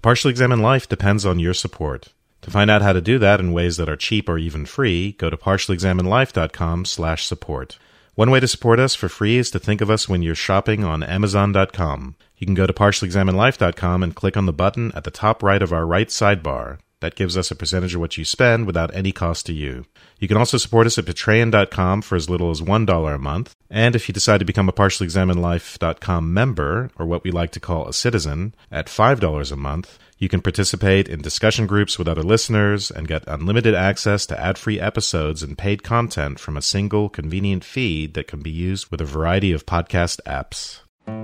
Partially Examined Life depends on your support. To find out how to do that in ways that are cheap or even free, go to partiallyexaminedlife.com/support. One way to support us for free is to think of us when you're shopping on Amazon.com. You can go to partiallyexaminedlife.com and click on the button at the top right of our right sidebar. That gives us a percentage of what you spend without any cost to you. You can also support us at Patreon.com for as little as $1 a month. And if you decide to become a partiallyexaminedlife.com member, or what we like to call a citizen, at $5 a month, you can participate in discussion groups with other listeners and get unlimited access to ad-free episodes and paid content from a single, convenient feed that can be used with a variety of podcast apps.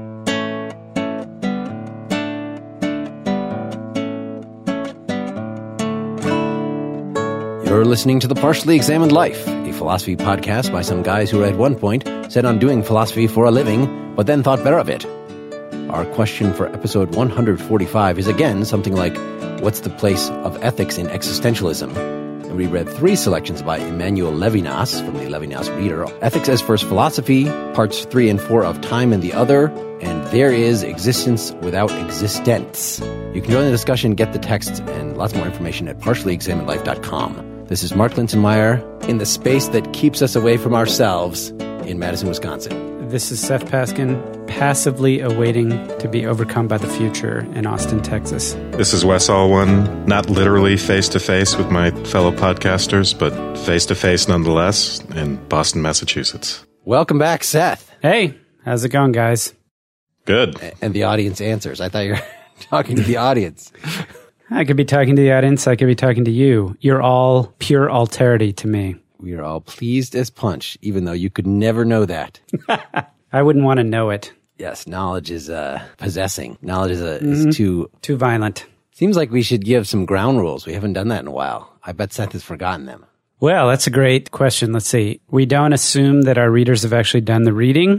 You're listening to The Partially Examined Life, a philosophy podcast by some guys who at one point set on doing philosophy for a living, but then thought better of it. Our question for episode 145 is again something like, what's the place of ethics in existentialism? And we read 3 selections by Emmanuel Levinas from the Levinas Reader. Ethics as First Philosophy, parts 3 and 4 of Time and the Other, and There is Existence Without Existence. You can join the discussion, get the texts, and lots more information at partiallyexaminedlife.com. This is Mark Linsenmeyer in the space that keeps us away from ourselves in Madison, Wisconsin. This is Seth Paskin, passively awaiting to be overcome by the future in Austin, Texas. This is Wes Alwan, not literally face-to-face with my fellow podcasters, but face-to-face nonetheless in Boston, Massachusetts. Welcome back, Seth. Hey, how's it going, guys? Good. And the audience answers. I thought you were talking to the audience. I could be talking to the audience. I could be talking to you. You're all pure alterity to me. We are all pleased as punch, even though you could never know that. I wouldn't want to know it. Yes, knowledge is possessing. Knowledge is too violent. Seems like we should give some ground rules. We haven't done that in a while. I bet Seth has forgotten them. Well, that's a great question. Let's see. We don't assume that our readers have actually done the reading.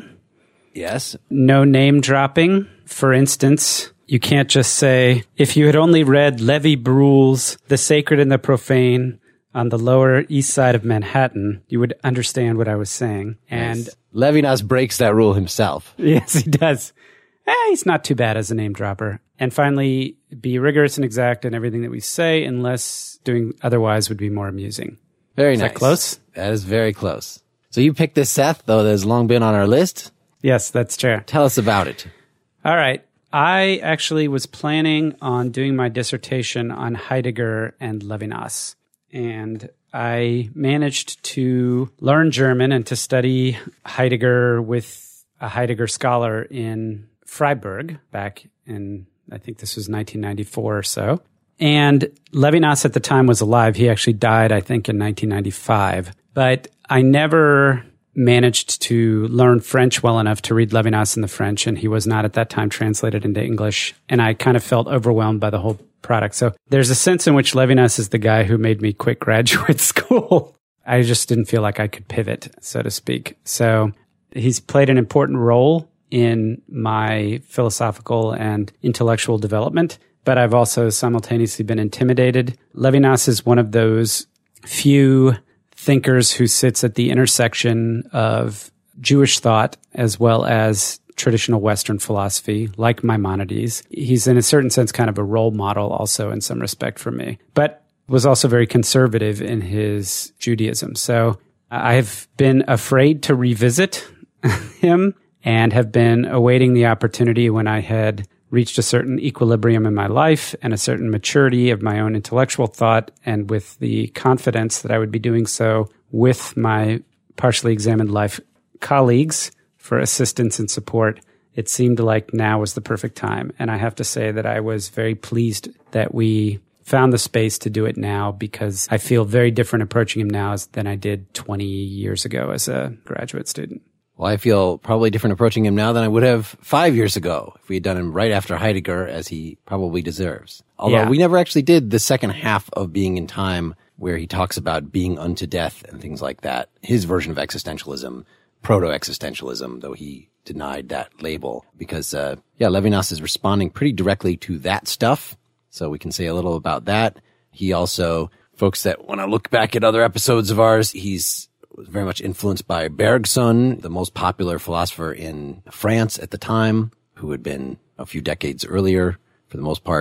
Yes. No name dropping. For instance, you can't just say, if you had only read Levi Bruhl's The Sacred and the Profane on the Lower East Side of Manhattan, you would understand what I was saying. And Levinas breaks that rule himself. Yes, he does. He's not too bad as a name dropper. And finally, be rigorous and exact in everything that we say, unless doing otherwise would be more amusing. Very nice. Is that close? That is very close. So you picked this, Seth, though that has long been on our list? Yes, that's true. Tell us about it. All right. I actually was planning on doing my dissertation on Heidegger and Levinas. And I managed to learn German and to study Heidegger with a Heidegger scholar in Freiburg back in, I think this was 1994 or so. And Levinas at the time was alive. He actually died, I think, in 1995. But I never managed to learn French well enough to read Levinas in the French, and he was not at that time translated into English. And I kind of felt overwhelmed by the whole product. So there's a sense in which Levinas is the guy who made me quit graduate school. I just didn't feel like I could pivot, so to speak. So he's played an important role in my philosophical and intellectual development, but I've also simultaneously been intimidated. Levinas is one of those few thinkers who sits at the intersection of Jewish thought as well as traditional Western philosophy, like Maimonides. He's in a certain sense kind of a role model also in some respect for me, but was also very conservative in his Judaism. So I've been afraid to revisit him and have been awaiting the opportunity when I had reached a certain equilibrium in my life and a certain maturity of my own intellectual thought, and with the confidence that I would be doing so with my Partially Examined Life colleagues for assistance and support. It seemed like now was the perfect time. And I have to say that I was very pleased that we found the space to do it now, because I feel very different approaching him now than I did 20 years ago as a graduate student. Well, I feel probably different approaching him now than I would have 5 years ago if we had done him right after Heidegger, as he probably deserves. Although we never actually did the second half of Being in Time, where he talks about being unto death and things like that. His version of existentialism, proto-existentialism, though he denied that label, because, Levinas is responding pretty directly to that stuff. So we can say a little about that. He also, folks that when I look back at other episodes of ours, he's was very much influenced by Bergson, the most popular philosopher in France at the time, who had been a few decades earlier, for the most part,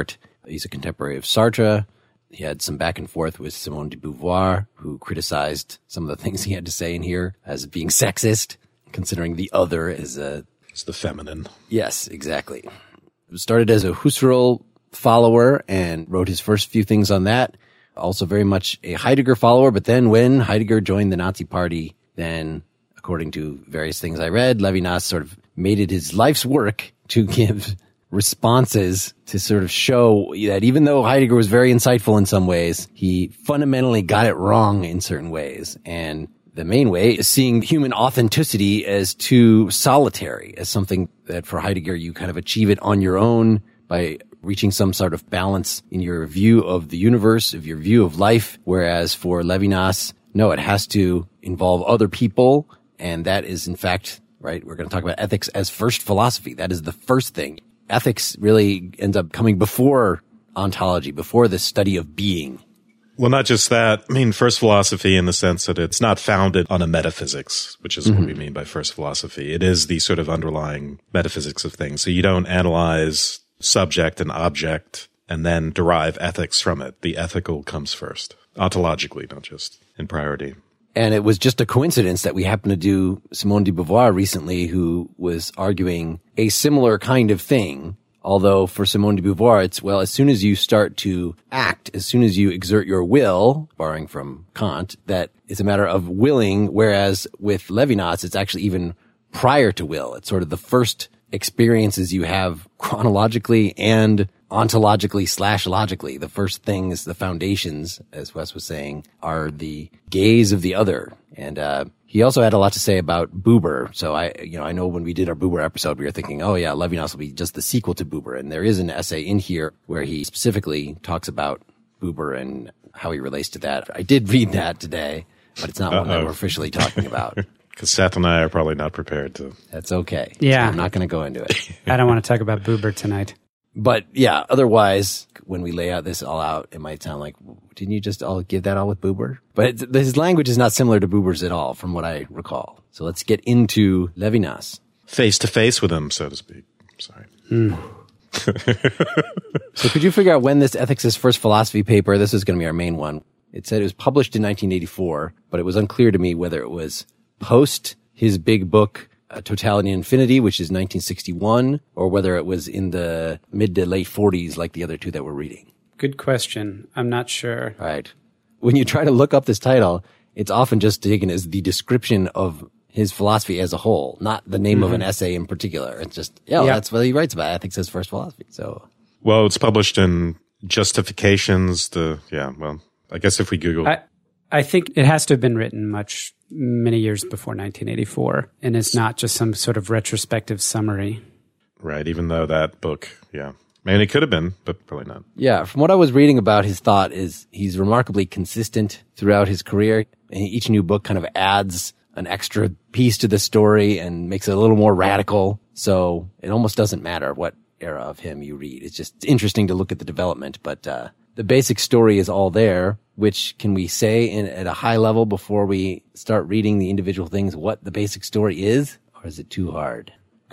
He's a contemporary of Sartre. He had some back and forth with Simone de Beauvoir, who criticized some of the things he had to say in here as being sexist, considering the other as It's the feminine. Yes, exactly. Started as a Husserl follower and wrote his first few things on that. Also very much a Heidegger follower, but then when Heidegger joined the Nazi Party, then, according to various things I read, Levinas sort of made it his life's work to give responses to sort of show that even though Heidegger was very insightful in some ways, he fundamentally got it wrong in certain ways. And the main way is seeing human authenticity as too solitary, as something that for Heidegger you kind of achieve it on your own by reaching some sort of balance in your view of the universe, of your view of life. Whereas for Levinas, no, it has to involve other people. And that is, in fact, right, we're going to talk about ethics as first philosophy. That is the first thing. Ethics really ends up coming before ontology, before the study of being. Well, not just that. I mean, first philosophy in the sense that it's not founded on a metaphysics, which is what we mean by first philosophy. It is the sort of underlying metaphysics of things. So you don't analyze subject and object and then derive ethics from it. The ethical comes first, ontologically, not just in priority. And it was just a coincidence that we happened to do Simone de Beauvoir recently, who was arguing a similar kind of thing. Although for Simone de Beauvoir, it's, well, as soon as you start to act, as soon as you exert your will, borrowing from Kant, that it's a matter of willing, whereas with Levinas, it's actually even prior to will. It's sort of the first experiences you have chronologically and ontologically / logically. The first things, the foundations, as Wes was saying, are the gaze of the other. And he also had a lot to say about Buber. So I know when we did our Buber episode, we were thinking, oh yeah, Levinas will be just the sequel to Buber. And there is an essay in here where he specifically talks about Buber and how he relates to that. I did read that today, but it's not one that we're officially talking about. Because Seth and I are probably not prepared to. That's okay. Yeah. So I'm not going to go into it. I don't want to talk about Buber tonight. But yeah, otherwise, when we lay out this all out, it might sound like, didn't you just all give that all with Buber? But his language is not similar to Buber's at all, from what I recall. So let's get into Levinas. Face to face with him, so to speak. Sorry. So could you figure out when this Ethics is First Philosophy paper, this is going to be our main one. It said it was published in 1984, but it was unclear to me whether it was post his big book, Totality and Infinity, which is 1961, or whether it was in the mid to late 40s like the other two that we're reading. Good question. I'm not sure. Right. When you try to look up this title, it's often just taken as the description of his philosophy as a whole, not the name of an essay in particular. It's just, that's what he writes about, Ethics as First Philosophy. So, well, it's published in Justifications. I guess if we Google. I think it has to have been written many years before 1984, and it's not just some sort of retrospective summary. Right, even though that book, I mean, it could have been, but probably not. Yeah, from what I was reading about his thought is he's remarkably consistent throughout his career. And each new book kind of adds an extra piece to the story and makes it a little more radical. So it almost doesn't matter what era of him you read. It's just interesting to look at the development, but the basic story is all there. Which can we say at a high level before we start reading the individual things what the basic story is? Or is it too hard?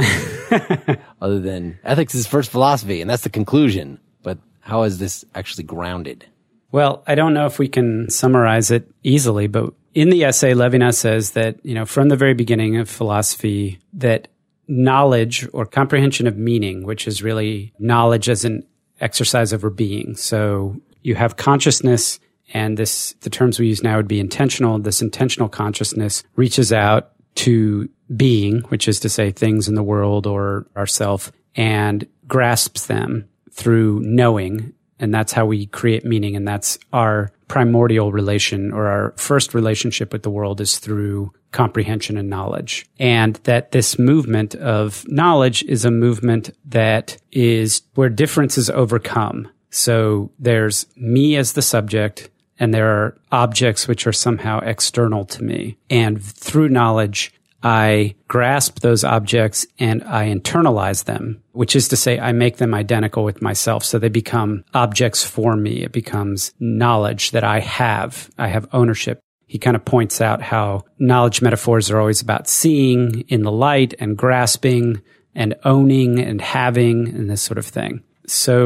Other than ethics is first philosophy, and that's the conclusion. But how is this actually grounded? Well, I don't know if we can summarize it easily, but in the essay, Levinas says that, from the very beginning of philosophy, that knowledge or comprehension of meaning, which is really knowledge as an exercise over being. So you have consciousness. And the terms we use now would be intentional. This intentional consciousness reaches out to being, which is to say things in the world or ourself, and grasps them through knowing. And that's how we create meaning. And that's our primordial relation, or our first relationship with the world, is through comprehension and knowledge. And that this movement of knowledge is a movement that is where difference is overcome. So there's me as the subject, and there are objects which are somehow external to me. And through knowledge, I grasp those objects and I internalize them, which is to say I make them identical with myself. So they become objects for me. It becomes knowledge that I have. I have ownership. He kind of points out how knowledge metaphors are always about seeing in the light and grasping and owning and having and this sort of thing. So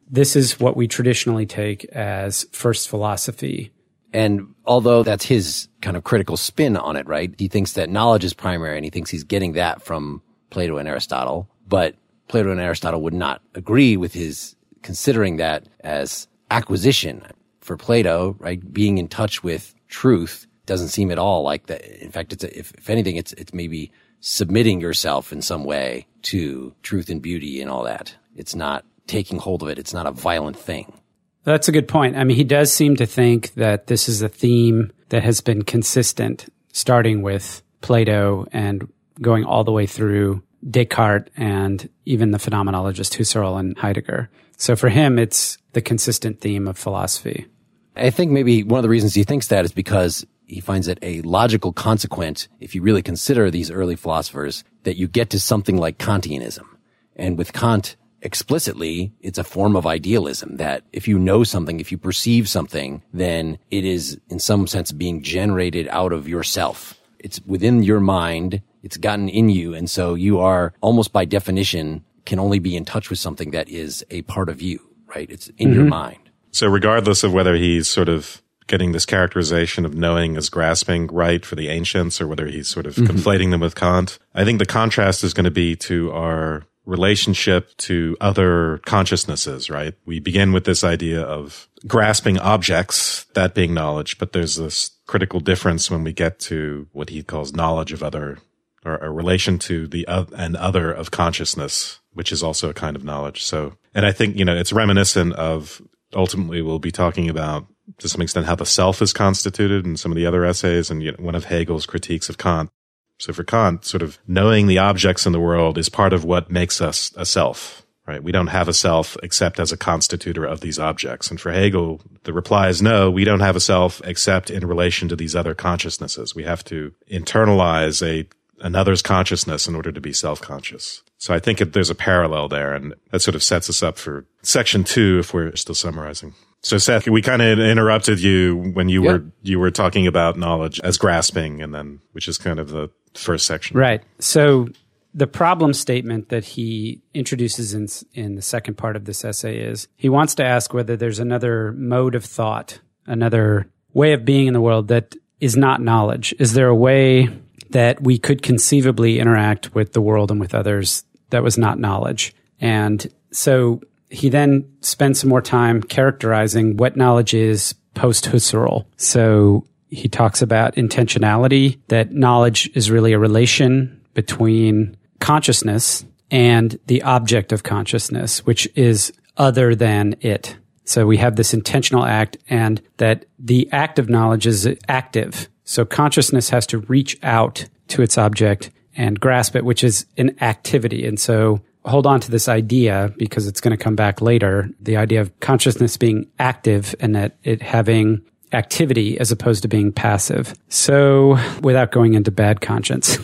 this is what we traditionally take as first philosophy. And although that's his kind of critical spin on it, right? He thinks that knowledge is primary, and he thinks he's getting that from Plato and Aristotle. But Plato and Aristotle would not agree with his considering that as acquisition. For Plato, right, being in touch with truth doesn't seem at all like that. In fact, if anything, it's maybe submitting yourself in some way to truth and beauty and all that. It's not taking hold of it. It's not a violent thing. That's a good point. I mean, he does seem to think that this is a theme that has been consistent, starting with Plato and going all the way through Descartes and even the phenomenologist Husserl and Heidegger. So for him, it's the consistent theme of philosophy. I think maybe one of the reasons he thinks that is because he finds it a logical consequence, if you really consider these early philosophers, that you get to something like Kantianism. And with Kant, explicitly, it's a form of idealism that if you know something, if you perceive something, then it is in some sense being generated out of yourself. It's within your mind. It's gotten in you. And so you are almost by definition can only be in touch with something that is a part of you, right? It's in your mind. So regardless of whether he's sort of getting this characterization of knowing as grasping right for the ancients or whether he's sort of conflating them with Kant, I think the contrast is going to be to our relationship to other consciousnesses, right? We begin with this idea of grasping objects, that being knowledge, but there's this critical difference when we get to what he calls knowledge of other, or a relation to the other of consciousness, which is also a kind of knowledge. So, and I think, it's reminiscent of, ultimately we'll be talking about to some extent how the self is constituted in some of the other essays and one of Hegel's critiques of Kant. So for Kant, sort of knowing the objects in the world is part of what makes us a self, right? We don't have a self except as a constitutor of these objects. And for Hegel, the reply is no, we don't have a self except in relation to these other consciousnesses. We have to internalize another's consciousness in order to be self-conscious. So I think there's a parallel there, and that sort of sets us up for section 2 if we're still summarizing. So Seth, we kind of interrupted you when you were talking about knowledge as grasping, and then which is kind of the first section. Right. So the problem statement that he introduces in the second part of this essay is he wants to ask whether there's another mode of thought, another way of being in the world that is not knowledge. Is there a way that we could conceivably interact with the world and with others that was not knowledge? And so he then spends some more time characterizing what knowledge is post-Husserl. So he talks about intentionality, that knowledge is really a relation between consciousness and the object of consciousness, which is other than it. So we have this intentional act, and that the act of knowledge is active. So consciousness has to reach out to its object and grasp it, which is an activity. And so hold on to this idea because it's going to come back later, the idea of consciousness being active and that it having activity as opposed to being passive. So without going into bad conscience.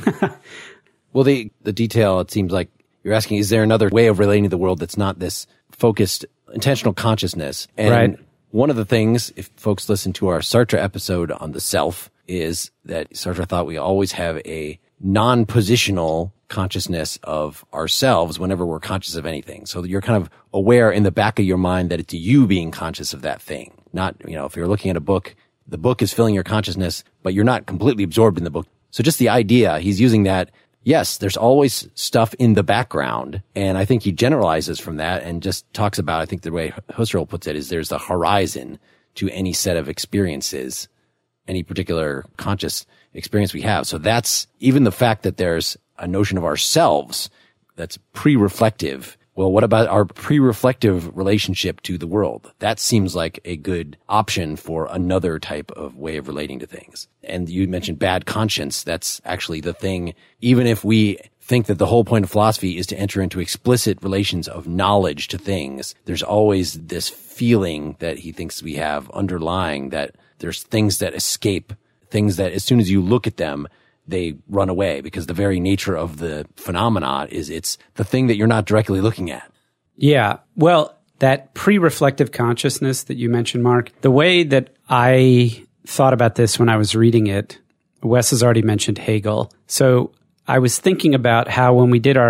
Well, the detail, it seems like you're asking, is there another way of relating to the world that's not this focused, intentional consciousness? And right. One of the things, if folks listen to our Sartre episode on the self, is that Sartre thought we always have a non-positional consciousness of ourselves whenever we're conscious of anything. So you're kind of aware in the back of your mind that it's you being conscious of that thing. Not, if you're looking at a book, the book is filling your consciousness, but you're not completely absorbed in the book. So just the idea, he's using that. Yes, there's always stuff in the background. And I think he generalizes from that and just talks about, I think the way Husserl puts it is there's a horizon to any set of experiences, any particular conscious experience we have. So that's even the fact that there's a notion of ourselves that's pre-reflective. Well, what about our pre-reflective relationship to the world? That seems like a good option for another type of way of relating to things. And you mentioned bad conscience. That's actually the thing. Even if we think that the whole point of philosophy is to enter into explicit relations of knowledge to things, there's always this feeling that he thinks we have underlying that there's things that escape, things that as soon as you look at them, they run away because the very nature of the phenomena is it's the thing that you're not directly looking at. Yeah. Well, that pre-reflective consciousness that you mentioned, Mark, the way that I thought about this when I was reading it, Wes has already mentioned Hegel. So I was thinking about how when we did our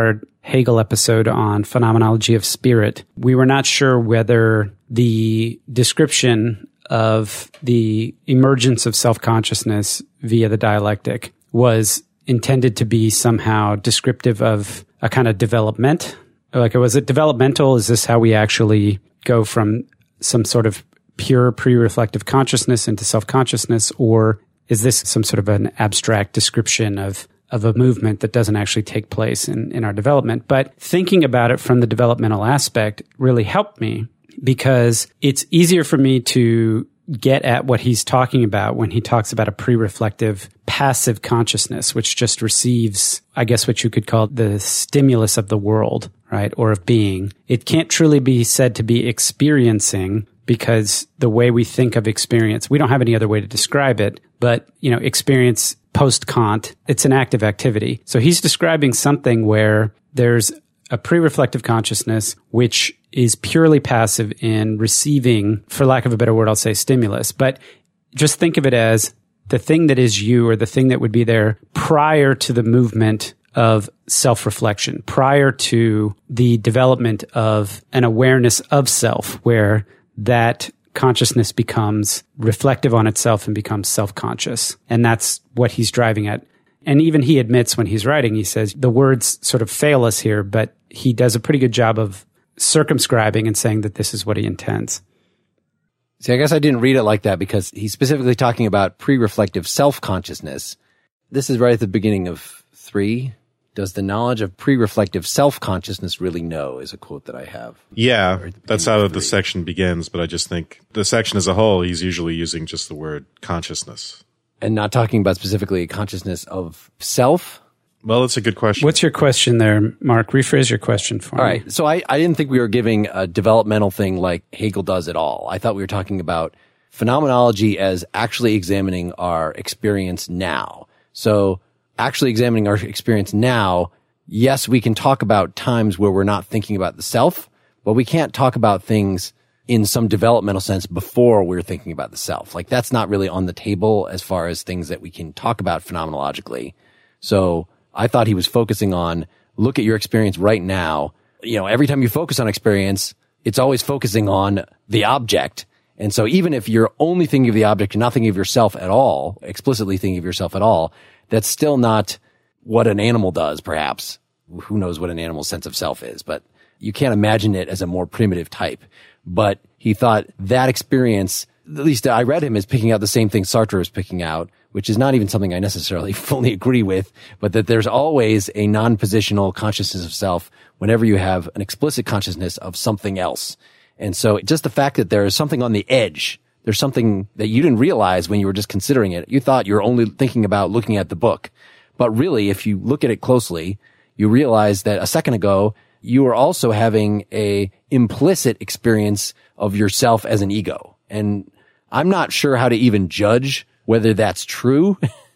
Hegel episode on phenomenology of spirit, we were not sure whether the description of the emergence of self-consciousness via the dialectic was intended to be somehow descriptive of a kind of development. Like, was it developmental? Is this how we actually go from some sort of pure pre-reflective consciousness into self-consciousness? Or is this some sort of an abstract description of a movement that doesn't actually take place in our development? But thinking about it from the developmental aspect really helped me, because it's easier for me to get at what he's talking about when he talks about a pre-reflective passive consciousness, which just receives, I guess, what you could call the stimulus of the world, right? Or of being. It can't truly be said to be experiencing, because the way we think of experience, we don't have any other way to describe it, but, experience post-Kant, it's an active activity. So he's describing something where there's a pre-reflective consciousness, which is purely passive in receiving, for lack of a better word, I'll say stimulus. But just think of it as the thing that is you, or the thing that would be there prior to the movement of self-reflection, prior to the development of an awareness of self, where that consciousness becomes reflective on itself and becomes self-conscious. And that's what he's driving at. And even he admits when he's writing, he says the words sort of fail us here, but he does a pretty good job of circumscribing and saying that this is what he intends. See, I guess I didn't read it like that, because he's specifically talking about pre-reflective self-consciousness. This is right at the beginning of 3. Does the knowledge of pre-reflective self-consciousness really know, is a quote that I have. Yeah, that's how the section begins, but I just think the section as a whole, he's usually using just the word consciousness. And not talking about specifically consciousness of self? Well, it's a good question. What's your question there, Mark? Rephrase your question for me. All right. So I didn't think we were giving a developmental thing like Hegel does at all. I thought we were talking about phenomenology as actually examining our experience now. So actually examining our experience now, yes, we can talk about times where we're not thinking about the self, but we can't talk about things in some developmental sense before we're thinking about the self. Like, that's not really on the table as far as things that we can talk about phenomenologically. So I thought he was focusing on, look at your experience right now. Every time you focus on experience, it's always focusing on the object. And so even if you're only thinking of the object and not thinking of yourself at all, explicitly thinking of yourself at all, that's still not what an animal does, perhaps. Who knows what an animal's sense of self is, but you can't imagine it as a more primitive type. But he thought that experience, at least I read him as picking out the same thing Sartre is picking out, which is not even something I necessarily fully agree with, but that there's always a non-positional consciousness of self whenever you have an explicit consciousness of something else. And so just the fact that there is something on the edge, there's something that you didn't realize when you were just considering it. You thought you were only thinking about looking at the book. But really, if you look at it closely, you realize that a second ago, you were also having a implicit experience of yourself as an ego. And I'm not sure how to even judge whether that's true,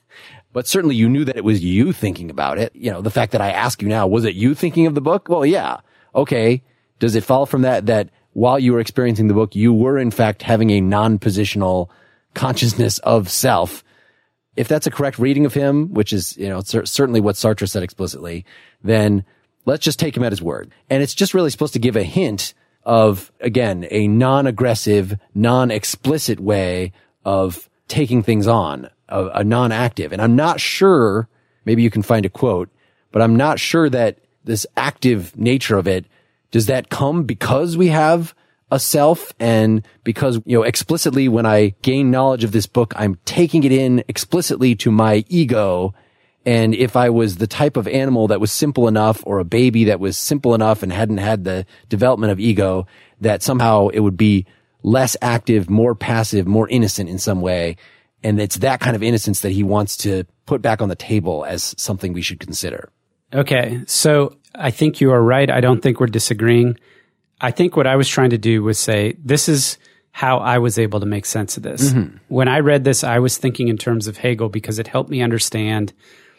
but certainly you knew that it was you thinking about it. The fact that I ask you now, was it you thinking of the book? Well, yeah. Okay. Does it follow from that while you were experiencing the book, you were in fact having a non-positional consciousness of self? If that's a correct reading of him, which is, certainly what Sartre said explicitly, then let's just take him at his word. And it's just really supposed to give a hint of, again, a non-aggressive, non-explicit way of taking things on, a non-active. And I'm not sure, maybe you can find a quote, but I'm not sure that this active nature of it, does that come because we have a self, and because, explicitly when I gain knowledge of this book, I'm taking it in explicitly to my ego. And if I was the type of animal that was simple enough, or a baby that was simple enough and hadn't had the development of ego, that somehow it would be less active, more passive, more innocent in some way. And it's that kind of innocence that he wants to put back on the table as something we should consider. Okay. So I think you are right. I don't think we're disagreeing. I think what I was trying to do was say, this is how I was able to make sense of this. Mm-hmm. When I read this, I was thinking in terms of Hegel because it helped me understand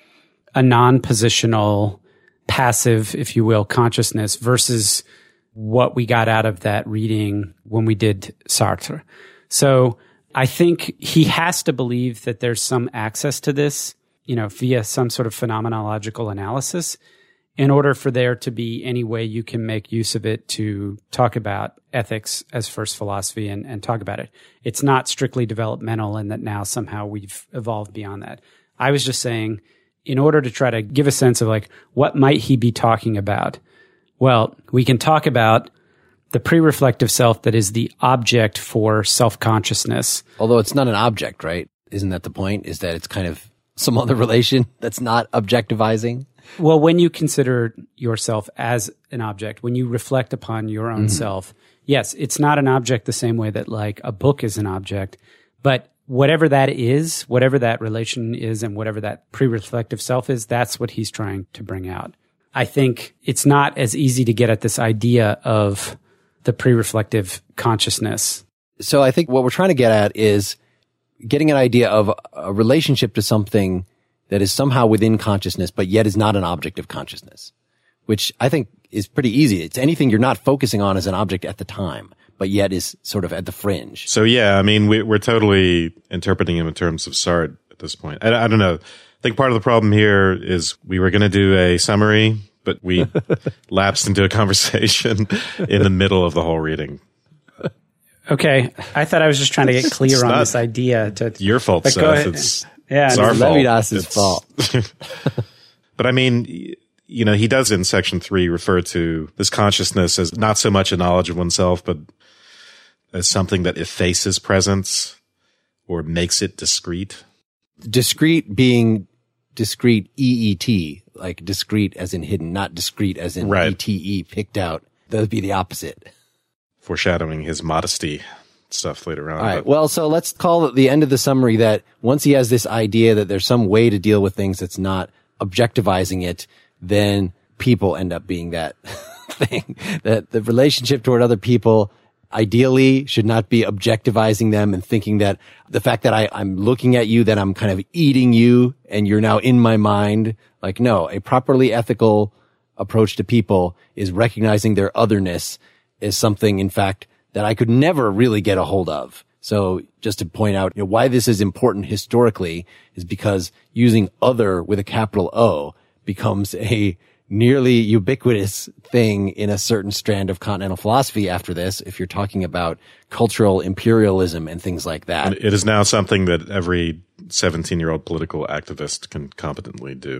a non-positional, passive, if you will, consciousness versus what we got out of that reading when we did Sartre. So I think he has to believe that there's some access to this, via some sort of phenomenological analysis. in order for there to be any way you can make use of it to talk about ethics as first philosophy and talk about it. It's not strictly developmental in that now somehow we've evolved beyond that. I was just saying, in order to try to give a sense of like, what might he be talking about? Well, we can talk about the pre-reflective self that is the object for self-consciousness. Although it's not an object, right? Isn't that the point? Is that it's kind of some other relation that's not objectivizing? Well, when you consider yourself as an object, when you reflect upon your own self, yes, it's not an object the same way that like a book is an object, but whatever that is, whatever that relation is, and whatever that pre-reflective self is, that's what he's trying to bring out. I think it's not as easy to get at this idea of the pre-reflective consciousness. So I think what we're trying to get at is getting an idea of a relationship to something that is somehow within consciousness, but yet is not an object of consciousness, which I think is pretty easy. It's anything you're not focusing on as an object at the time, but yet is sort of at the fringe. So yeah, I mean, we're totally interpreting him in terms of Sartre at this point. I don't know. I think part of the problem here is we were going to do a summary, but we lapsed into a conversation in the middle of the whole reading. Okay. I thought I was just trying to get clear on this idea. Your fault, but Seth. It's our fault. Levinas's fault. But I mean, you know, he does in section 3 refer to this consciousness as not so much a knowledge of oneself, but as something that effaces presence or makes it discrete. Discrete being discrete EET, like discrete as in hidden, not discrete as in ETE, picked out. That would be the opposite. Foreshadowing his modesty stuff later on. All right. Well, so let's call it the end of the summary that once he has this idea that there's some way to deal with things that's not objectivizing it, then people end up being that thing. That the relationship toward other people ideally should not be objectivizing them and thinking that the fact that I'm looking at you, that I'm kind of eating you and you're now in my mind. Like, no, a properly ethical approach to people is recognizing their otherness is something, in fact, that I could never really get a hold of. So just to point out, why this is important historically is because using other with a capital O becomes a nearly ubiquitous thing in a certain strand of continental philosophy after this, if you're talking about cultural imperialism and things like that. And it is now something that every 17-year-old political activist can competently do.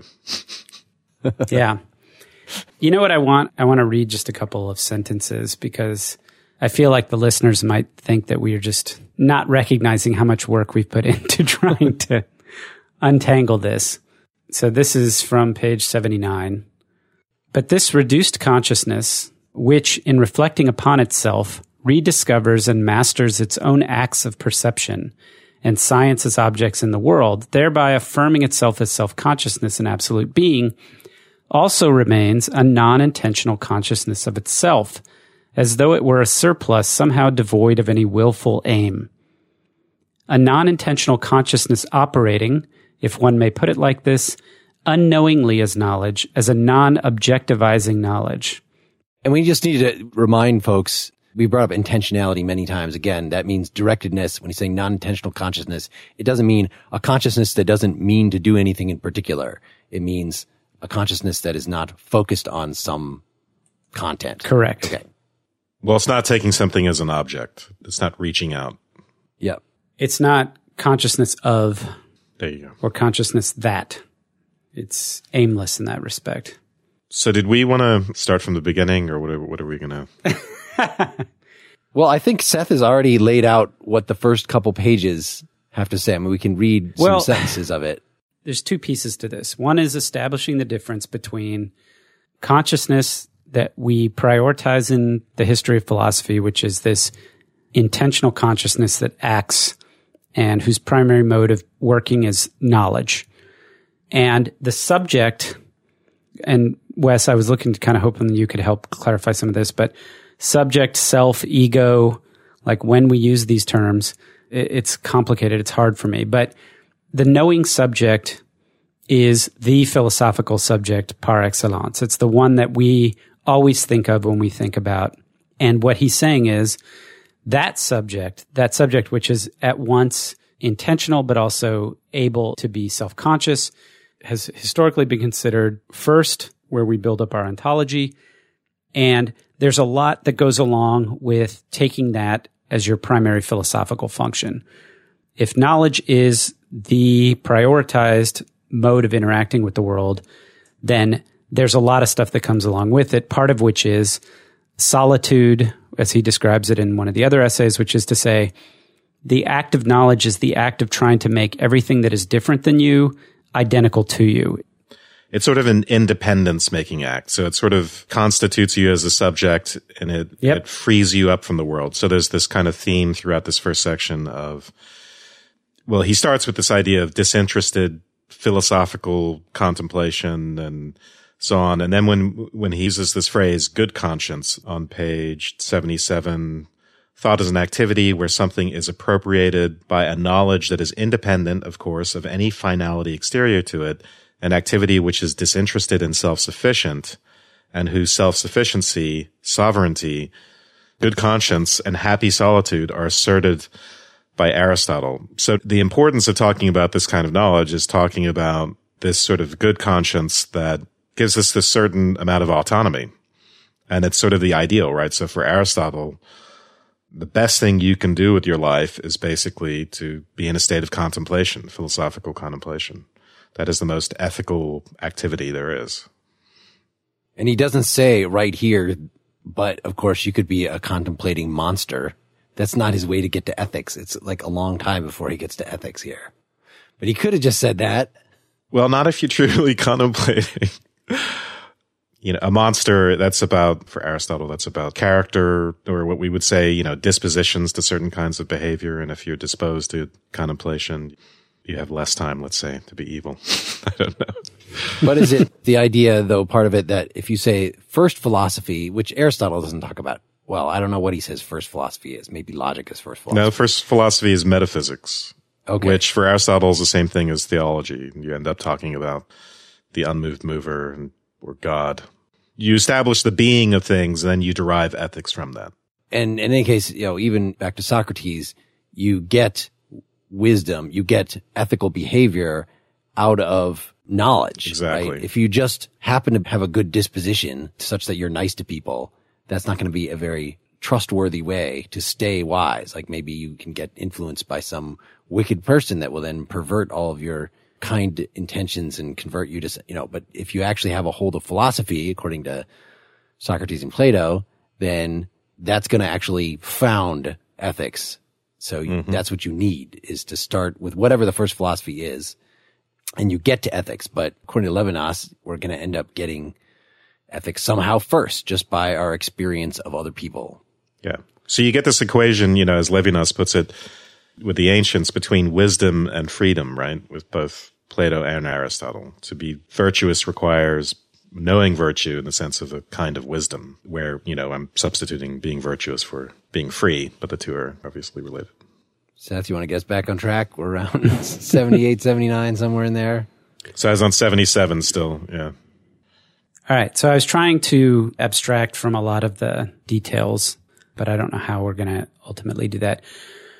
Yeah. You know what I want? I want to read just a couple of sentences because I feel like the listeners might think that we are just not recognizing how much work we've put into trying to untangle this. So this is from page 79. But this reduced consciousness, which in reflecting upon itself, rediscovers and masters its own acts of perception and science as objects in the world, thereby affirming itself as self-consciousness and absolute being, also remains a non-intentional consciousness of itself, as though it were a surplus somehow devoid of any willful aim. A non-intentional consciousness operating, if one may put it like this, unknowingly as knowledge, as a non-objectivizing knowledge. And we just need to remind folks, we brought up intentionality many times. Again, that means directedness. When you say non-intentional consciousness, it doesn't mean a consciousness that doesn't mean to do anything in particular. It means a consciousness that is not focused on some content. Correct. Okay. Well, it's not taking something as an object. It's not reaching out. Yep. It's not consciousness of. There you go. Or consciousness that. It's aimless in that respect. So did we want to start from the beginning, or what are we going to? Well, I think Seth has already laid out what the first couple pages have to say. I mean, we can read some sentences of it. There's two pieces to this. One is establishing the difference between consciousness that we prioritize in the history of philosophy, which is this intentional consciousness that acts and whose primary mode of working is knowledge. And the subject, and Wes, I was looking to kind of hoping you could help clarify some of this, but subject, self, ego, like when we use these terms, it's complicated. It's hard for me. But the knowing subject is the philosophical subject par excellence. It's the one that we always think of when we think about. And what he's saying is that subject which is at once intentional but also able to be self-conscious, has historically been considered first where we build up our ontology. And there's a lot that goes along with taking that as your primary philosophical function. If knowledge is the prioritized mode of interacting with the world, then there's a lot of stuff that comes along with it, part of which is solitude, as he describes it in one of the other essays, which is to say, the act of knowledge is the act of trying to make everything that is different than you identical to you. It's sort of an independence-making act. So it sort of constitutes you as a subject, and it frees you up from the world. So there's this kind of theme throughout this first section of, well, he starts with this idea of disinterested philosophical contemplation and so on. And then when he uses this phrase, good conscience, on page 77, thought is an activity where something is appropriated by a knowledge that is independent, of course, of any finality exterior to it, an activity which is disinterested and self-sufficient, and whose self-sufficiency, sovereignty, good conscience, and happy solitude are asserted by Aristotle. So the importance of talking about this kind of knowledge is talking about this sort of good conscience that gives us this certain amount of autonomy. And it's sort of the ideal, right? So for Aristotle, the best thing you can do with your life is basically to be in a state of contemplation, philosophical contemplation. That is the most ethical activity there is. And he doesn't say right here, but of course you could be a contemplating monster. That's not his way to get to ethics. It's like a long time before he gets to ethics here. But he could have just said that. Well, not if you're truly contemplating. A monster, that's about, for Aristotle, that's about character, or what we would say, dispositions to certain kinds of behavior. And if you're disposed to contemplation, you have less time, let's say, to be evil. I don't know. But is it the idea, though, part of it that if you say first philosophy, which Aristotle doesn't talk about, well, I don't know what he says first philosophy is. Maybe logic is first philosophy. No, first philosophy is metaphysics, which for Aristotle is the same thing as theology. You end up talking about the unmoved mover or God. You establish the being of things, and then you derive ethics from that. And in any case, even back to Socrates, you get wisdom, you get ethical behavior out of knowledge. Exactly. Right? If you just happen to have a good disposition such that you're nice to people, that's not going to be a very trustworthy way to stay wise. Like maybe you can get influenced by some wicked person that will then pervert all of your kind intentions and convert you to, but if you actually have a hold of philosophy, according to Socrates and Plato, then that's going to actually found ethics. So that's what you need, is to start with whatever the first philosophy is, and you get to ethics. But according to Levinas, we're going to end up getting ethics somehow first, just by our experience of other people. Yeah. So you get this equation, as Levinas puts it, with the ancients, between wisdom and freedom, right? With both Plato and Aristotle. To be virtuous requires knowing virtue in the sense of a kind of wisdom, where, I'm substituting being virtuous for being free, but the two are obviously related. Seth, you want to get us back on track? We're around 78, 79, somewhere in there. So I was on 77 still, yeah. All right. So I was trying to abstract from a lot of the details, but I don't know how we're going to ultimately do that.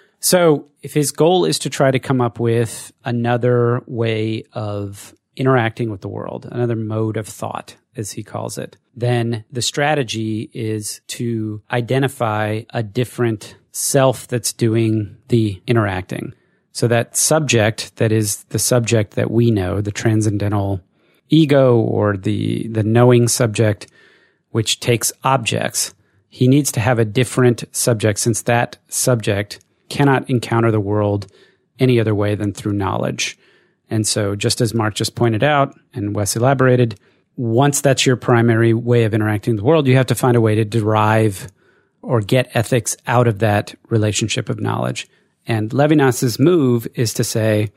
So if his goal is to try to come up with another way of interacting with the world, another mode of thought, as he calls it, then the strategy is to identify a different self that's doing the interacting. So that subject that is the subject that we know, the transcendental ego, or the knowing subject, which takes objects, he needs to have a different subject, since that subject cannot encounter the world any other way than through knowledge. And so just as Mark just pointed out, and Wes elaborated, once that's your primary way of interacting with the world, you have to find a way to derive or get ethics out of that relationship of knowledge. And Levinas's move is to say,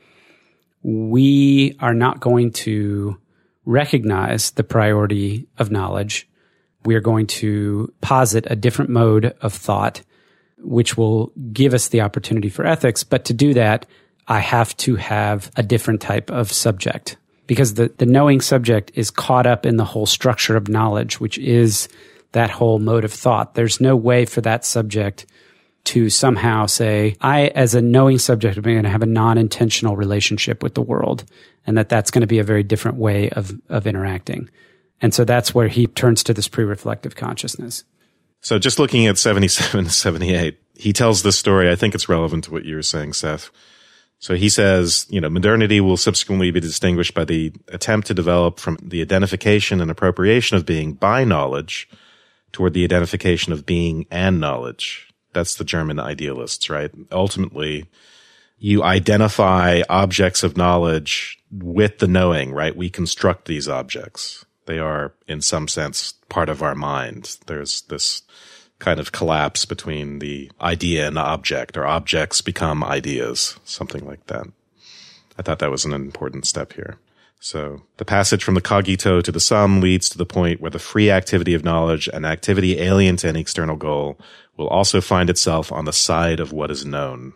we are not going to recognize the priority of knowledge. We are going to posit a different mode of thought, which will give us the opportunity for ethics. But to do that, I have to have a different type of subject, because the knowing subject is caught up in the whole structure of knowledge, which is that whole mode of thought. There's no way for that subject to somehow say, I, as a knowing subject, am going to have a non-intentional relationship with the world, and that's going to be a very different way of interacting. And so that's where he turns to this pre-reflective consciousness. So just looking at 77 to 78, he tells this story. I think it's relevant to what you were saying, Seth. So he says, modernity will subsequently be distinguished by the attempt to develop from the identification and appropriation of being by knowledge toward the identification of being and knowledge. That's the German idealists, right? Ultimately, you identify objects of knowledge with the knowing, right? We construct these objects. They are, in some sense, part of our mind. There's this kind of collapse between the idea and the object, or objects become ideas, something like that. I thought that was an important step here. So the passage from the cogito to the sum leads to the point where the free activity of knowledge, an activity alien to any external goal, will also find itself on the side of what is known.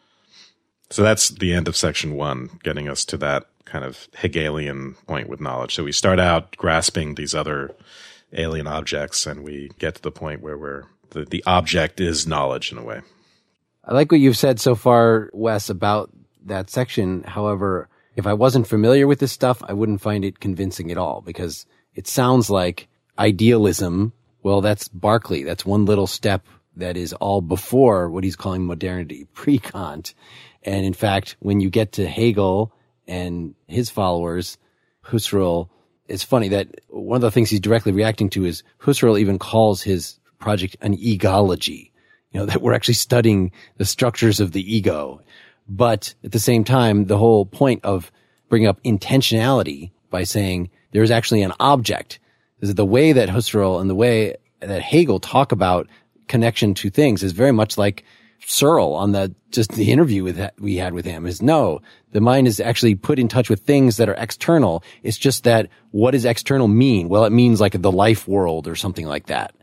So that's the end of section 1, getting us to that kind of Hegelian point with knowledge. So we start out grasping these other alien objects, and we get to the point where the object is knowledge in a way. I like what you've said so far, Wes, about that section. However, if I wasn't familiar with this stuff, I wouldn't find it convincing at all, because it sounds like idealism. Well, that's Berkeley. That's one little step that is all before what he's calling modernity, pre-Kant. And in fact, when you get to Hegel and his followers, Husserl, it's funny that one of the things he's directly reacting to is Husserl even calls his project an egology, that we're actually studying the structures of the ego. But at the same time, the whole point of bringing up intentionality by saying there's actually an object is the way that Husserl and the way that Hegel talk about connection to things is very much like Searle on the interview we had with him is no, the mind is actually put in touch with things that are external. It's just that what does external mean? Well, it means like the life world or something like that.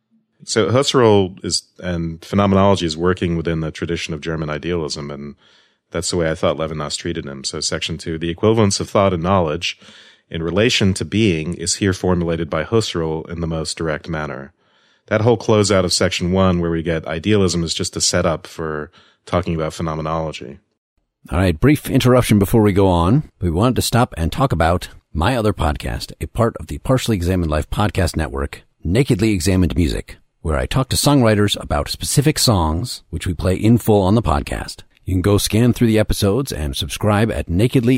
So Husserl and phenomenology is working within the tradition of German idealism, and that's the way I thought Levinas treated him. So section 2, the equivalence of thought and knowledge in relation to being is here formulated by Husserl in the most direct manner. That whole closeout of section 1 where we get idealism is just a setup for talking about phenomenology. All right, brief interruption before we go on. We wanted to stop and talk about my other podcast, a part of the Partially Examined Life podcast network, Nakedly Examined Music, where I talk to songwriters about specific songs, which we play in full on the podcast. You can go scan through the episodes and subscribe at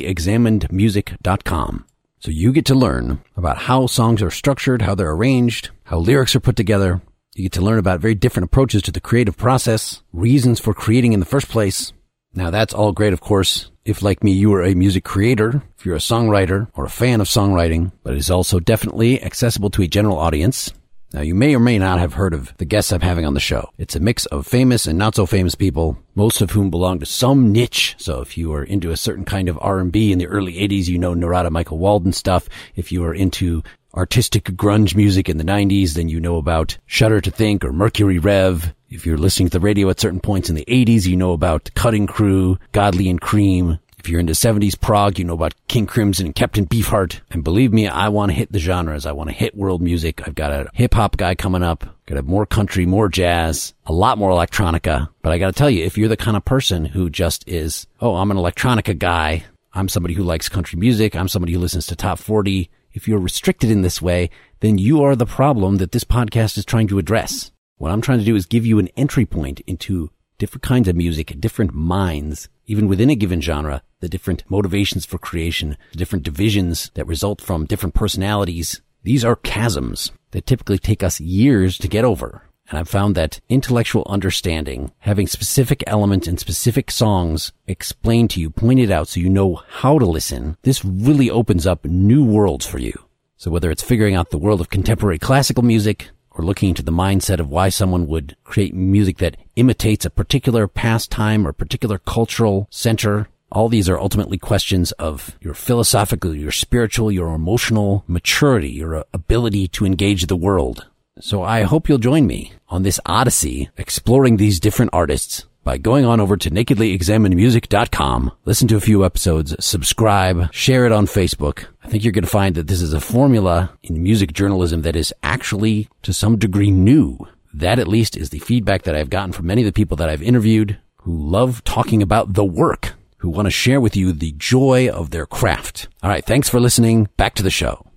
nakedlyexaminedmusic.com. So you get to learn about how songs are structured, how they're arranged, how lyrics are put together. You get to learn about very different approaches to the creative process, reasons for creating in the first place. Now that's all great, of course, if like me, you are a music creator, if you're a songwriter or a fan of songwriting, but it is also definitely accessible to a general audience. Now, you may or may not have heard of the guests I'm having on the show. It's a mix of famous and not so famous people, most of whom belong to some niche. So if you are into a certain kind of R&B in the early 80s, you know Narada Michael Walden stuff. If you are into artistic grunge music in the 90s, then you know about Shudder to Think or Mercury Rev. If you're listening to the radio at certain points in the 80s, you know about Cutting Crew, Godley and Cream. If you're into 70s prog, you know about King Crimson and Captain Beefheart. And believe me, I want to hit the genres. I want to hit world music. I've got a hip-hop guy coming up. Got to have more country, more jazz, a lot more electronica. But I got to tell you, if you're the kind of person who just is, I'm an electronica guy. I'm somebody who likes country music. I'm somebody who listens to top 40. If you're restricted in this way, then you are the problem that this podcast is trying to address. What I'm trying to do is give you an entry point into different kinds of music, different minds, even within a given genre, the different motivations for creation, the different divisions that result from different personalities. These are chasms that typically take us years to get over. And I've found that intellectual understanding, having specific elements and specific songs explained to you, pointed out so you know how to listen, this really opens up new worlds for you. So whether it's figuring out the world of contemporary classical music, or looking into the mindset of why someone would create music that imitates a particular pastime or particular cultural center. All these are ultimately questions of your philosophical, your spiritual, your emotional maturity, your ability to engage the world. So I hope you'll join me on this odyssey exploring these different artists by going on over to nakedlyexaminedmusic.com, listen to a few episodes, subscribe, share it on Facebook. I think you're going to find that this is a formula in music journalism that is actually, to some degree, new. That, at least, is the feedback that I've gotten from many of the people that I've interviewed who love talking about the work, who want to share with you the joy of their craft. All right, thanks for listening. Back to the show.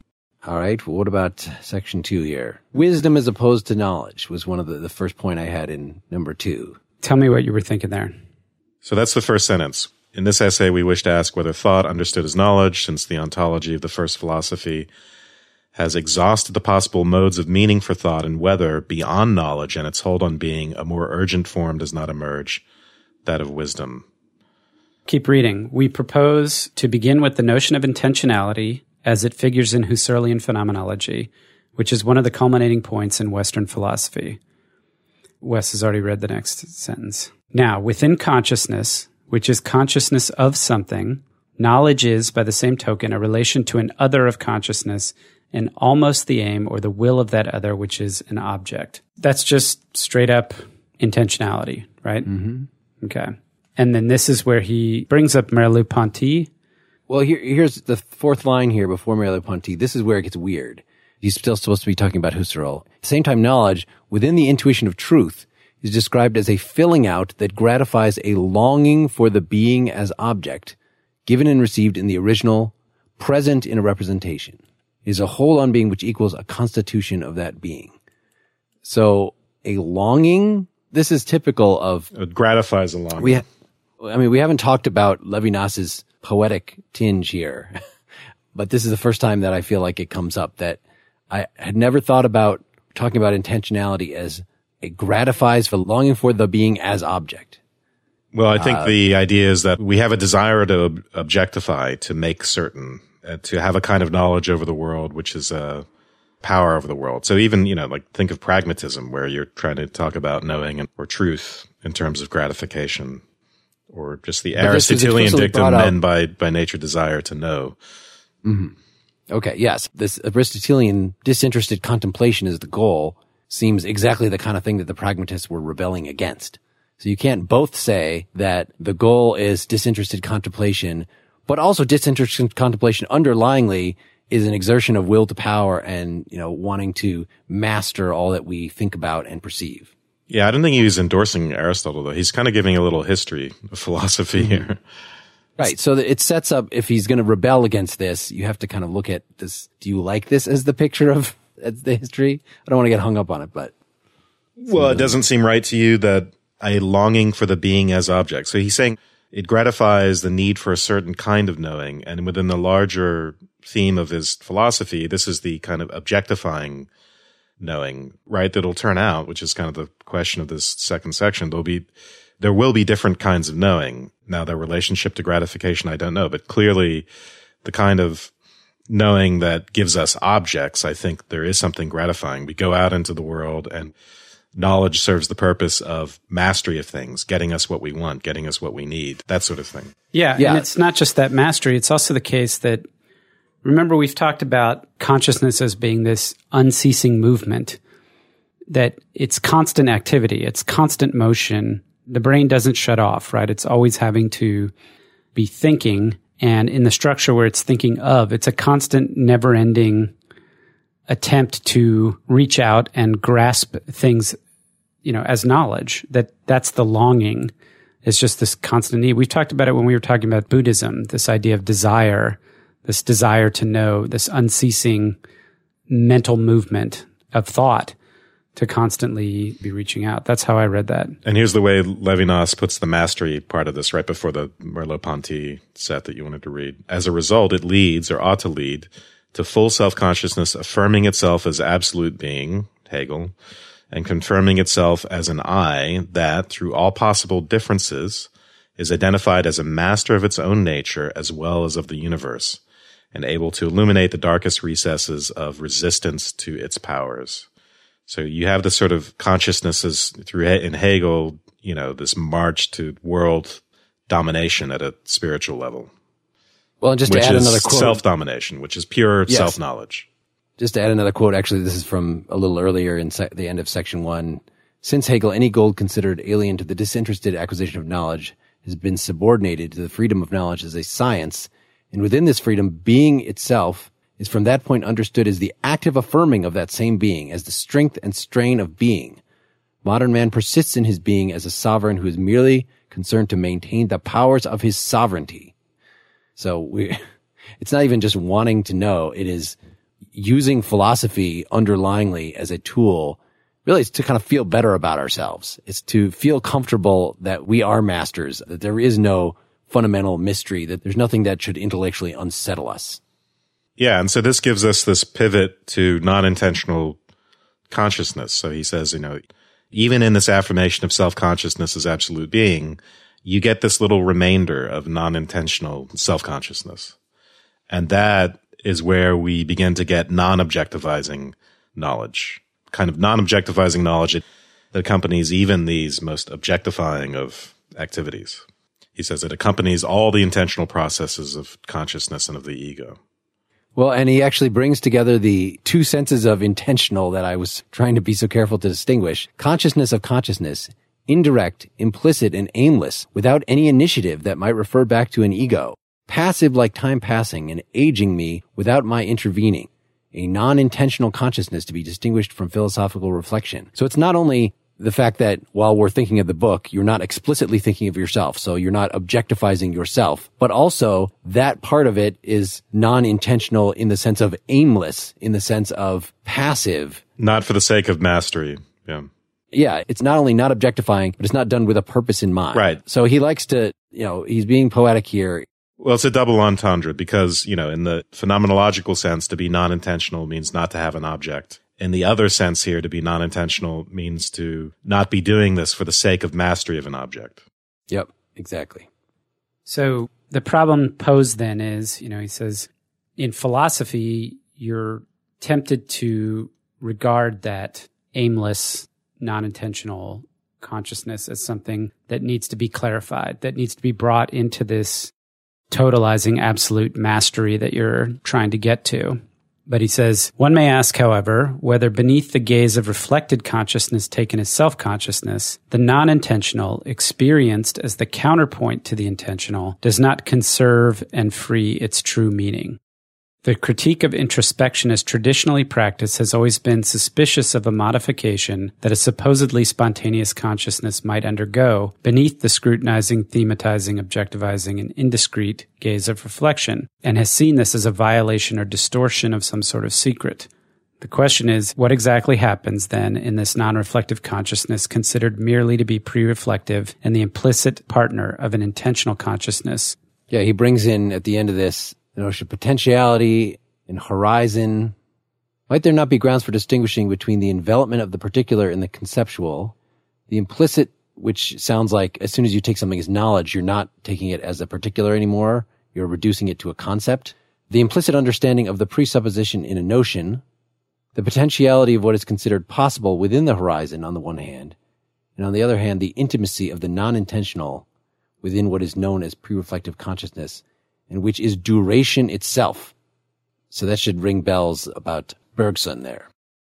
All right. Well, what about section 2 here? Wisdom as opposed to knowledge was one of the first point I had in number 2. Tell me what you were thinking there. So that's the first sentence. In this essay, we wish to ask whether thought, understood as knowledge, since the ontology of the first philosophy has exhausted the possible modes of meaning for thought, and whether, beyond knowledge and its hold on being, a more urgent form does not emerge, that of wisdom. Keep reading. We propose to begin with the notion of intentionality as it figures in Husserlian phenomenology, which is one of the culminating points in Western philosophy. Wes has already read the next sentence. Now, within consciousness, which is consciousness of something, knowledge is, by the same token, a relation to an other of consciousness and almost the aim or the will of that other, which is an object. That's just straight up intentionality, right? Mm-hmm. Okay. And then this is where he brings up Merleau-Ponty. Well, here's the fourth line here before Merleau-Ponty. This is where it gets weird. He's still supposed to be talking about Husserl. At the same time, knowledge, within the intuition of truth, is described as a filling out that gratifies a longing for the being as object, given and received in the original, present in a representation. It is a whole on being which equals a constitution of that being. So, a longing, this is typical of... It gratifies a longing. We haven't talked about Levinas's poetic tinge here, but this is the first time that I feel like it comes up, that I had never thought about talking about intentionality as it gratifies the longing for the being as object. Well, I think the idea is that we have a desire to objectify, to make certain, to have a kind of knowledge over the world, which is a power over the world. So even, like think of pragmatism, where you're trying to talk about knowing or truth in terms of gratification, or just the Aristotelian dictum, men by nature desire to know. Mm-hmm. Okay, yes. This Aristotelian disinterested contemplation is the goal seems exactly the kind of thing that the pragmatists were rebelling against. So you can't both say that the goal is disinterested contemplation, but also disinterested contemplation underlyingly is an exertion of will to power and, wanting to master all that we think about and perceive. Yeah, I don't think he's endorsing Aristotle, though. He's kind of giving a little history of philosophy here. Right. So it sets up, if he's going to rebel against this, you have to kind of look at this. Do you like this as the picture of the history? I don't want to get hung up on it, but. Well, it doesn't seem right to you that a longing for the being as object. So he's saying it gratifies the need for a certain kind of knowing. And within the larger theme of his philosophy, this is the kind of objectifying knowing, right? That'll turn out, which is kind of the question of this second section. There will be different kinds of knowing. Now, their relationship to gratification, I don't know, but clearly the kind of knowing that gives us objects, I think there is something gratifying. We go out into the world and knowledge serves the purpose of mastery of things, getting us what we want, getting us what we need, that sort of thing. Yeah. And it's not just that mastery. It's also the case that, remember, we've talked about consciousness as being this unceasing movement, that it's constant activity, it's constant motion. The brain doesn't shut off, right? It's always having to be thinking. And in the structure where it's thinking of, it's a constant, never-ending attempt to reach out and grasp things, as knowledge. That's the longing. It's just this constant need. We've talked about it when we were talking about Buddhism, this idea of desire, this desire to know, this unceasing mental movement of thought to constantly be reaching out. That's how I read that. And here's the way Levinas puts the mastery part of this right before the Merleau-Ponty set that you wanted to read. As a result, it leads, or ought to lead, to full self-consciousness affirming itself as absolute being, Hegel, and confirming itself as an I that, through all possible differences, is identified as a master of its own nature as well as of the universe, and able to illuminate the darkest recesses of resistance to its powers. So you have this sort of consciousnesses in Hegel, this march to world domination at a spiritual level. Well, just to add another quote. Self-domination, which is pure self-knowledge. Just to add another quote, actually, this is from a little earlier in the end of section 1. Since Hegel, any goal considered alien to the disinterested acquisition of knowledge has been subordinated to the freedom of knowledge as a science, and within this freedom, being itself is from that point understood as the active affirming of that same being, as the strength and strain of being. Modern man persists in his being as a sovereign who is merely concerned to maintain the powers of his sovereignty. So it's not even just wanting to know, it is using philosophy underlyingly as a tool really is to kind of feel better about ourselves. It's to feel comfortable that we are masters, that there is no fundamental mystery, that there's nothing that should intellectually unsettle us. Yeah, and so this gives us this pivot to non-intentional consciousness. So he says, even in this affirmation of self-consciousness as absolute being, you get this little remainder of non-intentional self-consciousness. And that is where we begin to get non-objectivizing knowledge, kind of non-objectivizing knowledge that accompanies even these most objectifying of activities. He says it accompanies all the intentional processes of consciousness and of the ego. Well, and he actually brings together the two senses of intentional that I was trying to be so careful to distinguish. Consciousness of consciousness, indirect, implicit, and aimless, without any initiative that might refer back to an ego. Passive like time passing and aging me without my intervening. A non-intentional consciousness to be distinguished from philosophical reflection. So it's not only the fact that while we're thinking of the book, you're not explicitly thinking of yourself, so you're not objectifying yourself, but also that part of it is non-intentional in the sense of aimless, in the sense of passive. Not for the sake of mastery. Yeah. Yeah, it's not only not objectifying, but it's not done with a purpose in mind. Right. So he likes to, he's being poetic here. Well, it's a double entendre because, in the phenomenological sense, to be non-intentional means not to have an object. In the other sense here, to be non-intentional means to not be doing this for the sake of mastery of an object. Yep, exactly. So the problem posed then is, he says, in philosophy, you're tempted to regard that aimless, non-intentional consciousness as something that needs to be clarified, that needs to be brought into this totalizing absolute mastery that you're trying to get to. But he says, one may ask, however, whether beneath the gaze of reflected consciousness taken as self-consciousness, the non-intentional, experienced as the counterpoint to the intentional, does not conserve and free its true meaning. The critique of introspection as traditionally practiced has always been suspicious of a modification that a supposedly spontaneous consciousness might undergo beneath the scrutinizing, thematizing, objectivizing, and indiscreet gaze of reflection, and has seen this as a violation or distortion of some sort of secret. The question is, what exactly happens then in this non-reflective consciousness considered merely to be pre-reflective and the implicit partner of an intentional consciousness? Yeah, he brings in at the end of this the notion of potentiality and horizon. Might there not be grounds for distinguishing between the envelopment of the particular and the conceptual? The implicit, which sounds like as soon as you take something as knowledge, you're not taking it as a particular anymore. You're reducing it to a concept. The implicit understanding of the presupposition in a notion. The potentiality of what is considered possible within the horizon on the one hand. And on the other hand, the intimacy of the non-intentional within what is known as pre-reflective consciousness, and which is duration itself. So that should ring bells about Bergson there.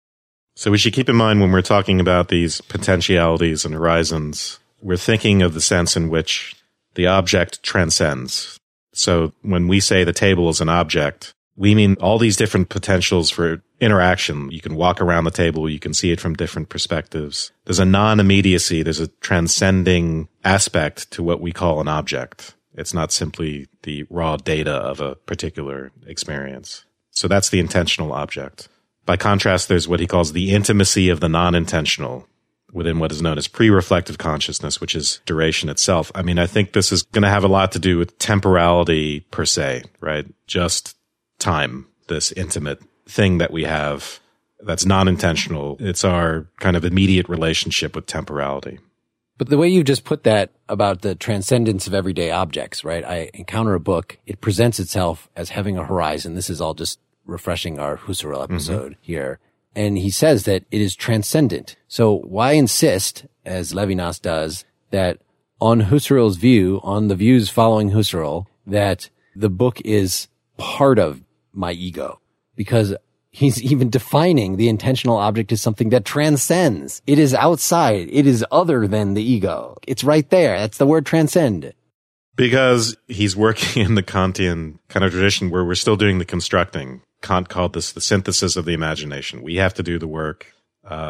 So we should keep in mind when we're talking about these potentialities and horizons, we're thinking of the sense in which the object transcends. So when we say the table is an object, we mean all these different potentials for interaction. You can walk around the table, you can see it from different perspectives. There's a non-immediacy, there's a transcending aspect to what we call an object. It's not simply the raw data of a particular experience. So that's the intentional object. By contrast, there's what he calls the intimacy of the non-intentional within what is known as pre-reflective consciousness, which is duration itself. I mean, I think this is going to have a lot to do with temporality per se, right? Just time, this intimate thing that we have that's non-intentional. It's our kind of immediate relationship with temporality. But the way you just put that about the transcendence of everyday objects, right? I encounter a book. It presents itself as having a horizon. This is all just refreshing our Husserl episode here. And he says that it is transcendent. So why insist, as Levinas does, that on Husserl's view, on the views following Husserl, that the book is part of my ego? Because he's even defining the intentional object as something that transcends. It is outside. It is other than the ego. It's right there. That's the word transcend. Because he's working in the Kantian kind of tradition where we're still doing the constructing. Kant called this the synthesis of the imagination. We have to do the work of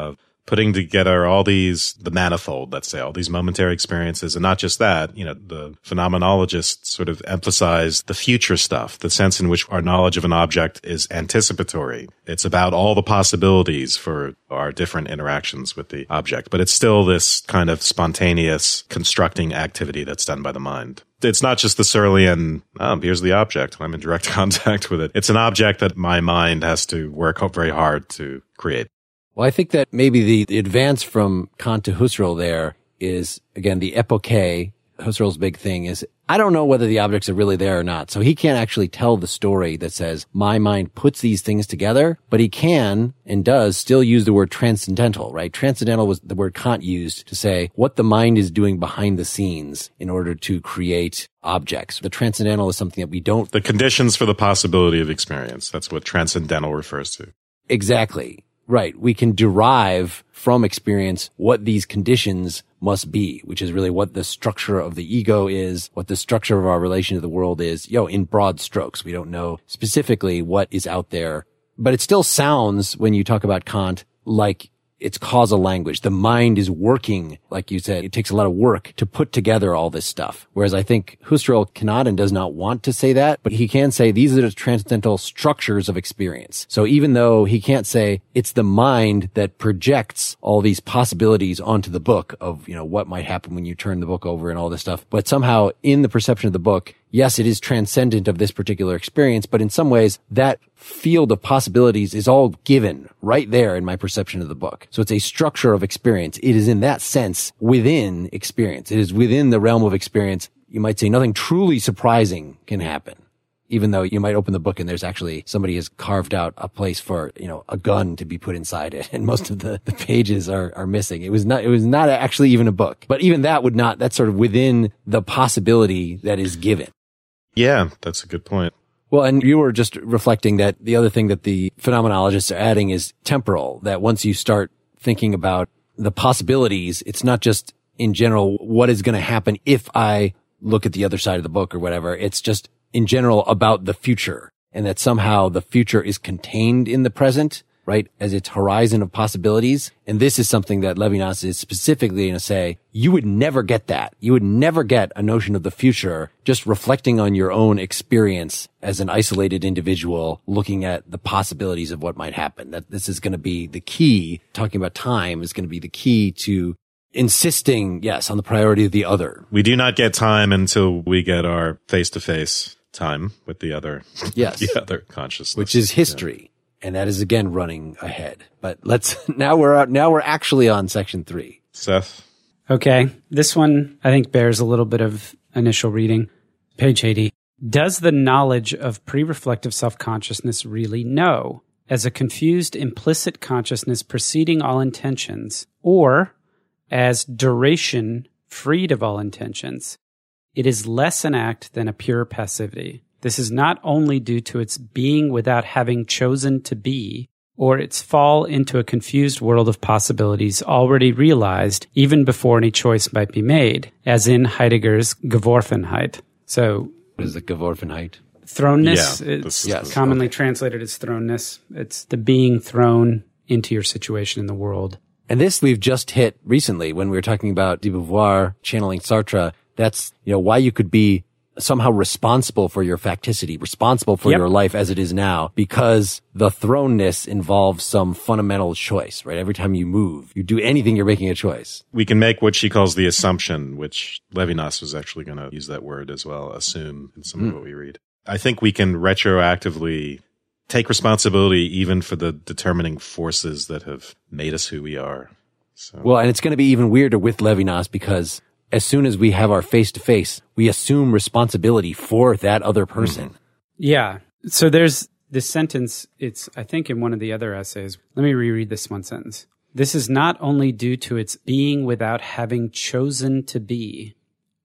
putting together the manifold, let's say, all these momentary experiences. And not just that, the phenomenologists sort of emphasize the future stuff, the sense in which our knowledge of an object is anticipatory. It's about all the possibilities for our different interactions with the object, but it's still this kind of spontaneous constructing activity that's done by the mind. It's not just the Searlean, here's the object, I'm in direct contact with it. It's an object that my mind has to work very hard to create. Well, I think that maybe the advance from Kant to Husserl there is, again, the epoche. Husserl's big thing is, I don't know whether the objects are really there or not. So he can't actually tell the story that says, my mind puts these things together, but he can and does still use the word transcendental, right? Transcendental was the word Kant used to say what the mind is doing behind the scenes in order to create objects. The transcendental is something that we don't... The conditions for the possibility of experience. That's what transcendental refers to. Exactly. Right. We can derive from experience what these conditions must be, which is really what the structure of the ego is, what the structure of our relation to the world is, in broad strokes. We don't know specifically what is out there, but it still sounds, when you talk about Kant, like it's causal language. The mind is working, like you said, it takes a lot of work to put together all this stuff. Whereas I think Husserl cannot and does not want to say that, but he can say these are the transcendental structures of experience. So even though he can't say it's the mind that projects all these possibilities onto the book of, what might happen when you turn the book over and all this stuff, but somehow in the perception of the book, yes, it is transcendent of this particular experience, but in some ways that field of possibilities is all given right there in my perception of the book. So it's a structure of experience. It is in that sense within experience. It is within the realm of experience. You might say nothing truly surprising can happen, even though you might open the book and there's actually somebody has carved out a place for, a gun to be put inside it. And most of the pages are missing. It was not actually even a book, but even that's sort of within the possibility that is given. Yeah, that's a good point. Well, and you were just reflecting that the other thing that the phenomenologists are adding is temporal, that once you start thinking about the possibilities, it's not just in general what is going to happen if I look at the other side of the book or whatever. It's just in general about the future, and that somehow the future is contained in the present, right, as its horizon of possibilities. And this is something that Levinas is specifically going to say, you would never get that. You would never get a notion of the future just reflecting on your own experience as an isolated individual looking at the possibilities of what might happen. That this is going to be the key. Talking about time is going to be the key to insisting, yes, on the priority of the other. We do not get time until we get our face-to-face time with the other, yes, the other consciousness, which is history. Yeah. And that is again running ahead. But now we're actually on section 3. Seth. Okay. This one I think bears a little bit of initial reading. Page 80. Does the knowledge of pre-reflective self-consciousness really know as a confused implicit consciousness preceding all intentions, or as duration freed of all intentions? It is less an act than a pure passivity. This is not only due to its being without having chosen to be, or its fall into a confused world of possibilities already realized even before any choice might be made, as in Heidegger's Geworfenheit. So, what is the Geworfenheit? Thrownness. Yeah, it's commonly translated as thrownness. It's the being thrown into your situation in the world. And this we've just hit recently when we were talking about de Beauvoir channeling Sartre. That's, why you could be somehow responsible for your facticity, responsible for your life as it is now, because the thrownness involves some fundamental choice, right? Every time you move, you do anything, you're making a choice. We can make what she calls the assumption, which Levinas was actually going to use that word as well, assume, in some of what we read. I think we can retroactively take responsibility even for the determining forces that have made us who we are. So. Well, and it's going to be even weirder with Levinas because as soon as we have our face-to-face, we assume responsibility for that other person. Mm-hmm. Yeah. So there's this sentence, it's, I think, in one of the other essays. Let me reread this one sentence. This is not only due to its being without having chosen to be,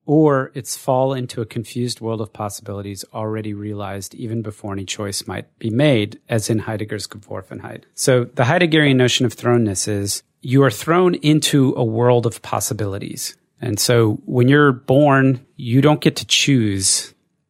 or its fall into a confused world of possibilities already realized even before any choice might be made, as in Heidegger's Geworfenheit. So the Heideggerian notion of thrownness is you are thrown into a world of possibilities. And so when you're born, you don't get to choose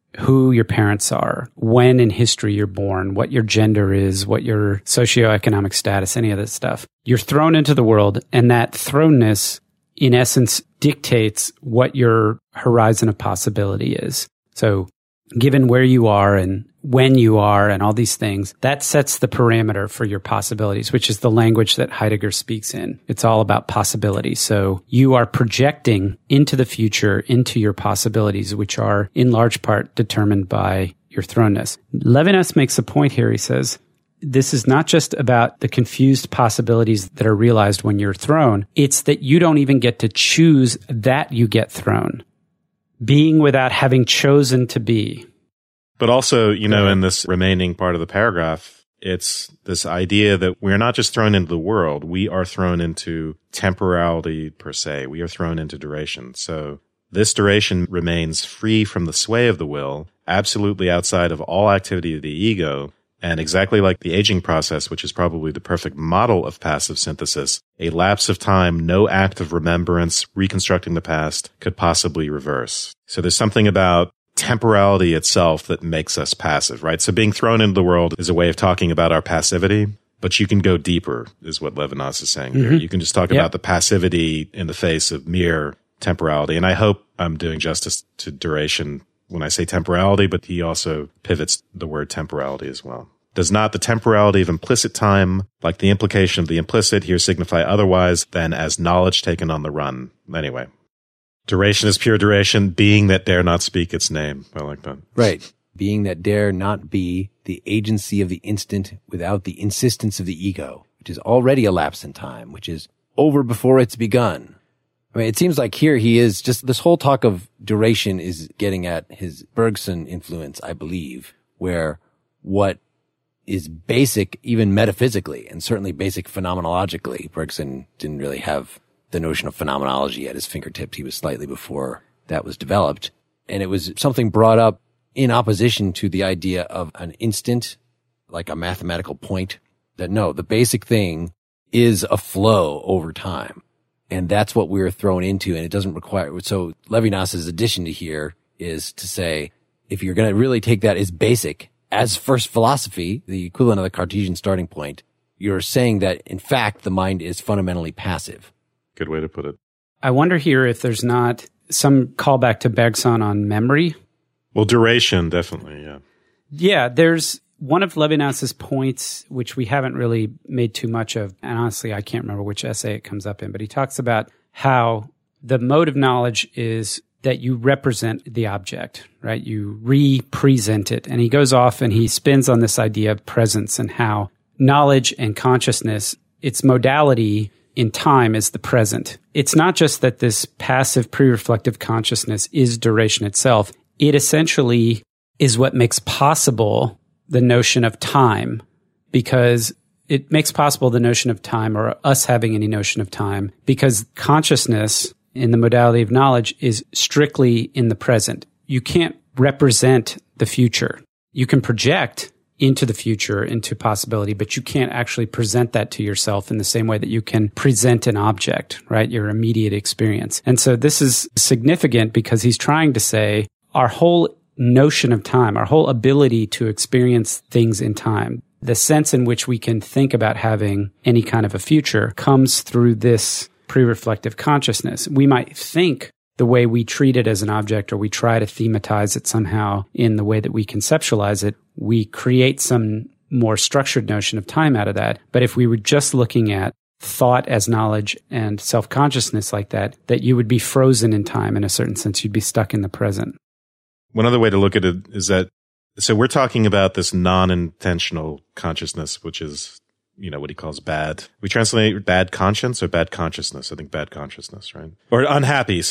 who your parents are, when in history you're born, what your gender is, what your socioeconomic status, any of that stuff. You're thrown into the world, and that thrownness, in essence, dictates what your horizon of possibility is. So given where you are and when you are and all these things, that sets the parameter for your possibilities, which is the language that Heidegger speaks in. It's all about possibility. So you are projecting into the future, into your possibilities, which are in large part determined by your thrownness. Levinas makes a point here. He says, this is not just about the confused possibilities that are realized when you're thrown. It's that you don't even get to choose that you get thrown. Being without having chosen to be. But also, in this remaining part of the paragraph, it's this idea that we're not just thrown into the world, we are thrown into temporality per se. We are thrown into duration. So this duration remains free from the sway of the will, absolutely outside of all activity of the ego, and exactly like the aging process, which is probably the perfect model of passive synthesis, a lapse of time, no act of remembrance, reconstructing the past could possibly reverse. So there's something about temporality itself that makes us passive, right? So being thrown into the world is a way of talking about our passivity, but you can go deeper, is what Levinas is saying here. You can just talk about the passivity in the face of mere temporality. And I hope I'm doing justice to duration when I say temporality, but he also pivots the word temporality as well. Does not the temporality of implicit time, like the implication of the implicit, here signify otherwise than as knowledge taken on the run? Anyway. Duration is pure duration, being that dare not speak its name. I like that. Right. Being that dare not be the agency of the instant without the insistence of the ego, which is already a lapse in time, which is over before it's begun. I mean, it seems like here he is just this whole talk of duration is getting at his Bergson influence, I believe, where what is basic, even metaphysically, and certainly basic phenomenologically, Bergson didn't really have the notion of phenomenology at his fingertips. He was slightly before that was developed. And it was something brought up in opposition to the idea of an instant, like a mathematical point, that no, the basic thing is a flow over time. And that's what we're thrown into. And it doesn't require, so Levinas's addition to here is to say, if you're going to really take that as basic, as first philosophy, the equivalent of the Cartesian starting point, you're saying that in fact, the mind is fundamentally passive. Good way to put it. I wonder here if there's not some callback to Bergson on memory. Well, duration, definitely, yeah. Yeah, there's one of Levinas's points, which we haven't really made too much of, and honestly, I can't remember which essay it comes up in, but he talks about how the mode of knowledge is that you represent the object, right? You represent it. And he goes off and he spins on this idea of presence and how knowledge and consciousness, its modality in time is the present. It's not just that this passive pre-reflective consciousness is duration itself. It essentially is what makes possible the notion of time, because it makes possible the notion of time, or us having any notion of time, because consciousness in the modality of knowledge is strictly in the present. You can't represent the future. You can project into the future, into possibility, but you can't actually present that to yourself in the same way that you can present an object, right? Your immediate experience. And so this is significant because he's trying to say our whole notion of time, our whole ability to experience things in time, the sense in which we can think about having any kind of a future comes through this pre-reflective consciousness. We might think the way we treat it as an object, or we try to thematize it somehow in the way that we conceptualize it, we create some more structured notion of time out of that. But if we were just looking at thought as knowledge and self-consciousness like that, that you would be frozen in time in a certain sense. You'd be stuck in the present. One other way to look at it is that, so we're talking about this non-intentional consciousness, which is, what he calls bad. We translate bad conscience or bad consciousness. I think bad consciousness, right? Or unhappy.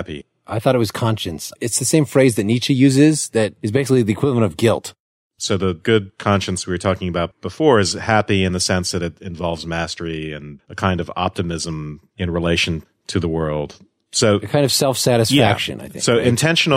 I thought it was conscience. It's the same phrase that Nietzsche uses that is basically the equivalent of guilt. So the good conscience we were talking about before is happy in the sense that it involves mastery and a kind of optimism in relation to the world. So a kind of self-satisfaction, I think. So intentional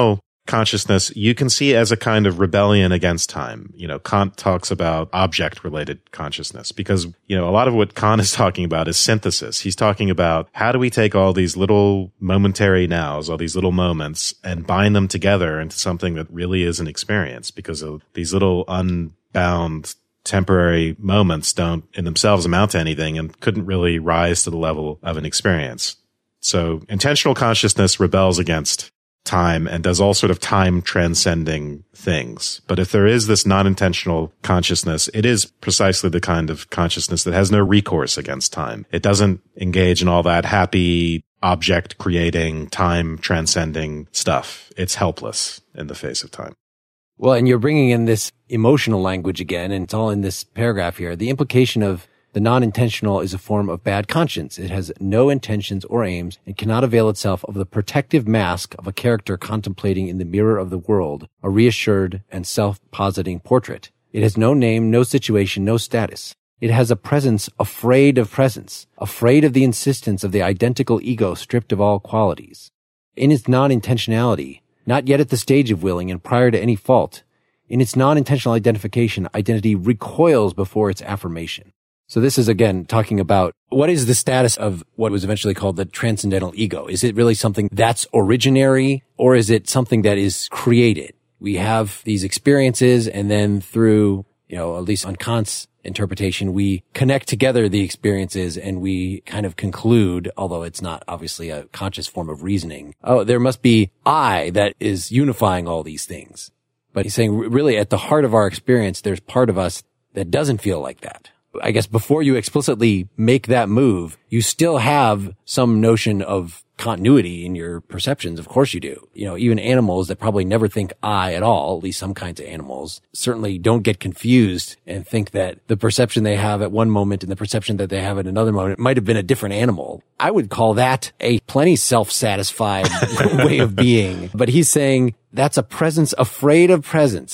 consciousness you can see as a kind of rebellion against time. Kant talks about object-related consciousness because, a lot of what Kant is talking about is synthesis. He's talking about how do we take all these little momentary nows, all these little moments, and bind them together into something that really is an experience, because of these little unbound temporary moments don't in themselves amount to anything and couldn't really rise to the level of an experience. So intentional consciousness rebels against time and does all sort of time transcending things. But if there is this non-intentional consciousness, it is precisely the kind of consciousness that has no recourse against time. It doesn't engage in all that happy object creating, time transcending stuff. It's helpless in the face of time. Well, and you're bringing in this emotional language again, and it's all in this paragraph here. The implication of the non-intentional is a form of bad conscience. It has no intentions or aims and cannot avail itself of the protective mask of a character contemplating in the mirror of the world a reassured and self-positing portrait. It has no name, no situation, no status. It has a presence afraid of presence, afraid of the insistence of the identical ego stripped of all qualities. In its non-intentionality, not yet at the stage of willing and prior to any fault, in its non-intentional identification, identity recoils before its affirmation. So this is, again, talking about what is the status of what was eventually called the transcendental ego? Is it really something that's originary, or is it something that is created? We have these experiences, and then through, at least on Kant's interpretation, we connect together the experiences and we kind of conclude, although it's not obviously a conscious form of reasoning, there must be I that is unifying all these things. But he's saying really at the heart of our experience, there's part of us that doesn't feel like that. I guess before you explicitly make that move, you still have some notion of continuity in your perceptions. Of course you do. Even animals that probably never think I at all, at least some kinds of animals, certainly don't get confused and think that the perception they have at one moment and the perception that they have at another moment might have been a different animal. I would call that a plenty self-satisfied way of being. But he's saying that's a presence, afraid of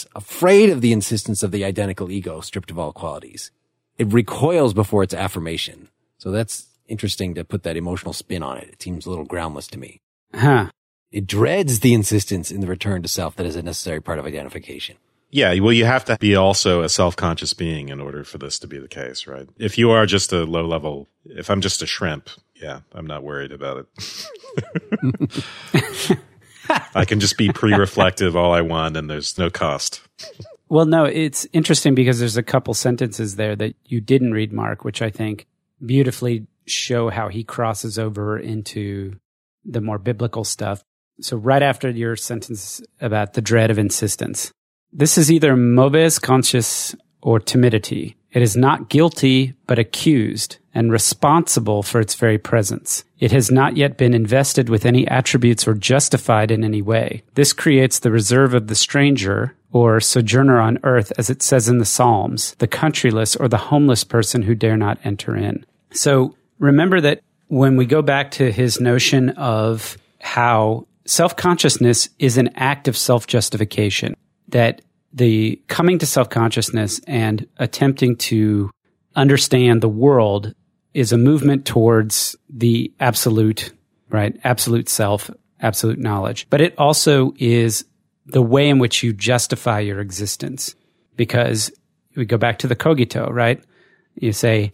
the insistence of the identical ego stripped of all qualities. It recoils before its affirmation. So that's interesting to put that emotional spin on it. It seems a little groundless to me. Huh. It dreads the insistence in the return to self that is a necessary part of identification. Yeah, well, you have to be also a self-conscious being in order for this to be the case, right? If you are just a low-level, if I'm just a shrimp, yeah, I'm not worried about it. I can just be pre-reflective all I want, and there's no cost. Well, no, it's interesting because there's a couple sentences there that you didn't read, Mark, which I think beautifully show how he crosses over into the more biblical stuff. So right after your sentence about the dread of insistence, this is either mobes conscious or timidity. It is not guilty, but accused and responsible for its very presence. It has not yet been invested with any attributes or justified in any way. This creates the reserve of the stranger or sojourner on earth, as it says in the Psalms, the countryless or the homeless person who dare not enter in. So remember that when we go back to his notion of how self-consciousness is an act of self-justification, that the coming to self-consciousness and attempting to understand the world is a movement towards the absolute, right? Absolute self, absolute knowledge. But it also is the way in which you justify your existence. Because we go back to the cogito, right? You say,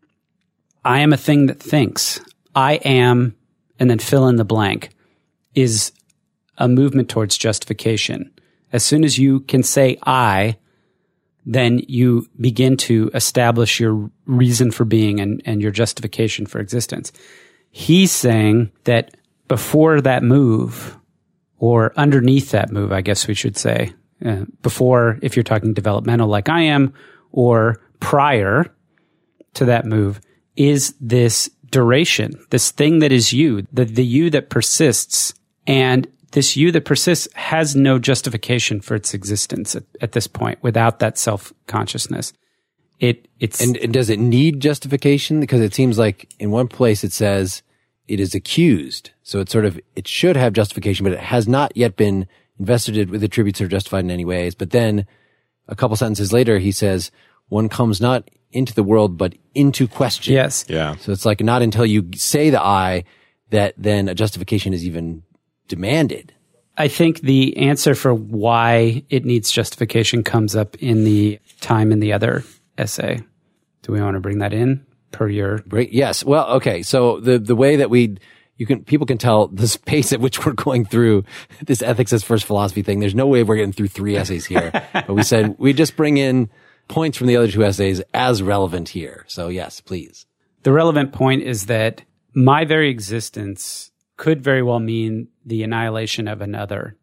I am a thing that thinks. I am, and then fill in the blank, is a movement towards justification. As soon as you can say I, then you begin to establish your reason for being and your justification for existence. He's saying that before that move, or underneath that move, I guess we should say, before, if you're talking developmental like I am, or prior to that move, is this duration, this thing that is you, the you that persists. And this you that persists has no justification for its existence at this point without that self-consciousness. It's And does it need justification? Because it seems like in one place it says it is accused. So it should have justification, but it has not yet been invested with attributes that are justified in any ways. But then a couple sentences later, he says, one comes not into the world, but into question. Yes. Yeah. So it's like not until you say the I that then a justification is even demanded. I think the answer for why it needs justification comes up in the time in the other essay. Do we want to bring that in per your? Yes. Well, okay. So the way that people can tell the pace at which we're going through this ethics as first philosophy thing. There's no way we're getting through 3 essays here, but we said we just bring in points from the other 2 essays as relevant here. So yes, please. The relevant point is that my very existence could very well mean the annihilation of another.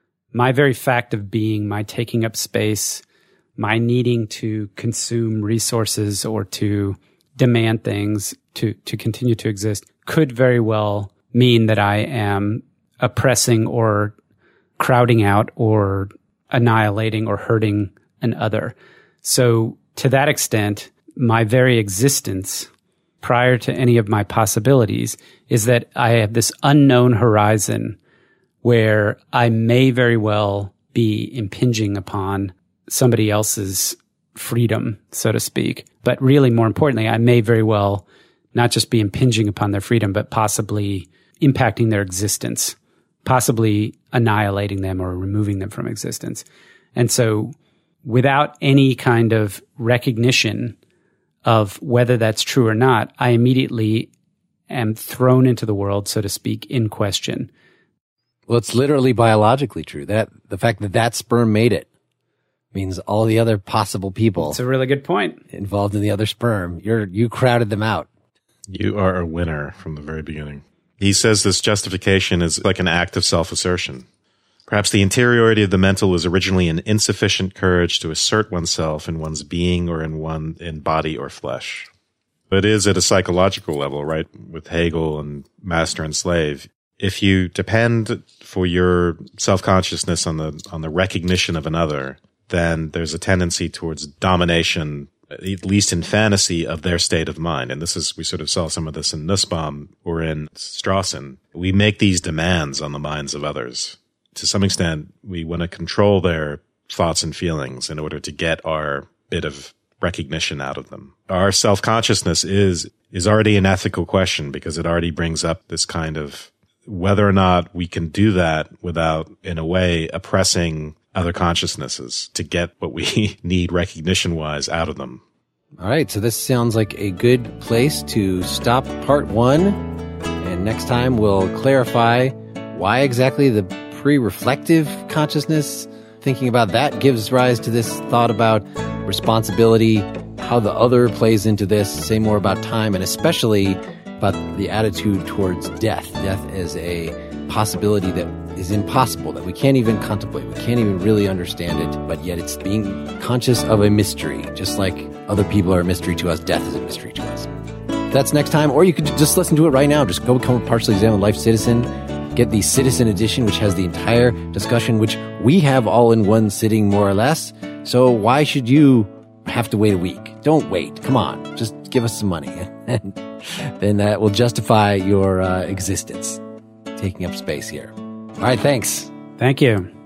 My very fact of being, my taking up space, my needing to consume resources or to demand things to continue to exist could very well mean that I am oppressing or crowding out or annihilating or hurting an other. So to that extent, my very existence prior to any of my possibilities is that I have this unknown horizon where I may very well be impinging upon somebody else's freedom, so to speak. But really, more importantly, I may very well not just be impinging upon their freedom, but possibly impacting their existence, possibly annihilating them or removing them from existence. And so without any kind of recognition of whether that's true or not, I immediately am thrown into the world, so to speak, in question. Well, it's literally biologically true. That the fact that sperm made it means all the other possible people. It's a really good point. Involved in the other sperm, you crowded them out. You are a winner from the very beginning. He says this justification is like an act of self-assertion. Perhaps the interiority of the mental was originally an insufficient courage to assert oneself in one's being or in body or flesh. But it is at a psychological level, right? With Hegel and master and slave. If you depend for your self-consciousness on the recognition of another, then there's a tendency towards domination, at least in fantasy, of their state of mind. And we sort of saw some of this in Nussbaum or in Strawson. We make these demands on the minds of others. To some extent, we want to control their thoughts and feelings in order to get our bit of recognition out of them. Our self-consciousness is already an ethical question because it already brings up this kind of whether or not we can do that without, in a way, oppressing other consciousnesses to get what we need recognition-wise out of them. All right, so this sounds like a good place to stop part 1. And next time we'll clarify why exactly the pre-reflective consciousness, thinking about that, gives rise to this thought about responsibility, how the other plays into this, say more about time, and especially about the attitude towards death. Death as a possibility that is impossible, that we can't even contemplate, we can't even really understand it, but yet it's being conscious of a mystery. Just like other people are a mystery to us, death is a mystery to us. That's next time, or you could just listen to it right now. Just go become a Partially Examined Life citizen. Get the Citizen Edition, which has the entire discussion, which we have all in one sitting, more or less. So why should you have to wait a week? Don't wait. Come on. Just give us some money. And then that will justify your existence, taking up space here. All right, thanks. Thank you.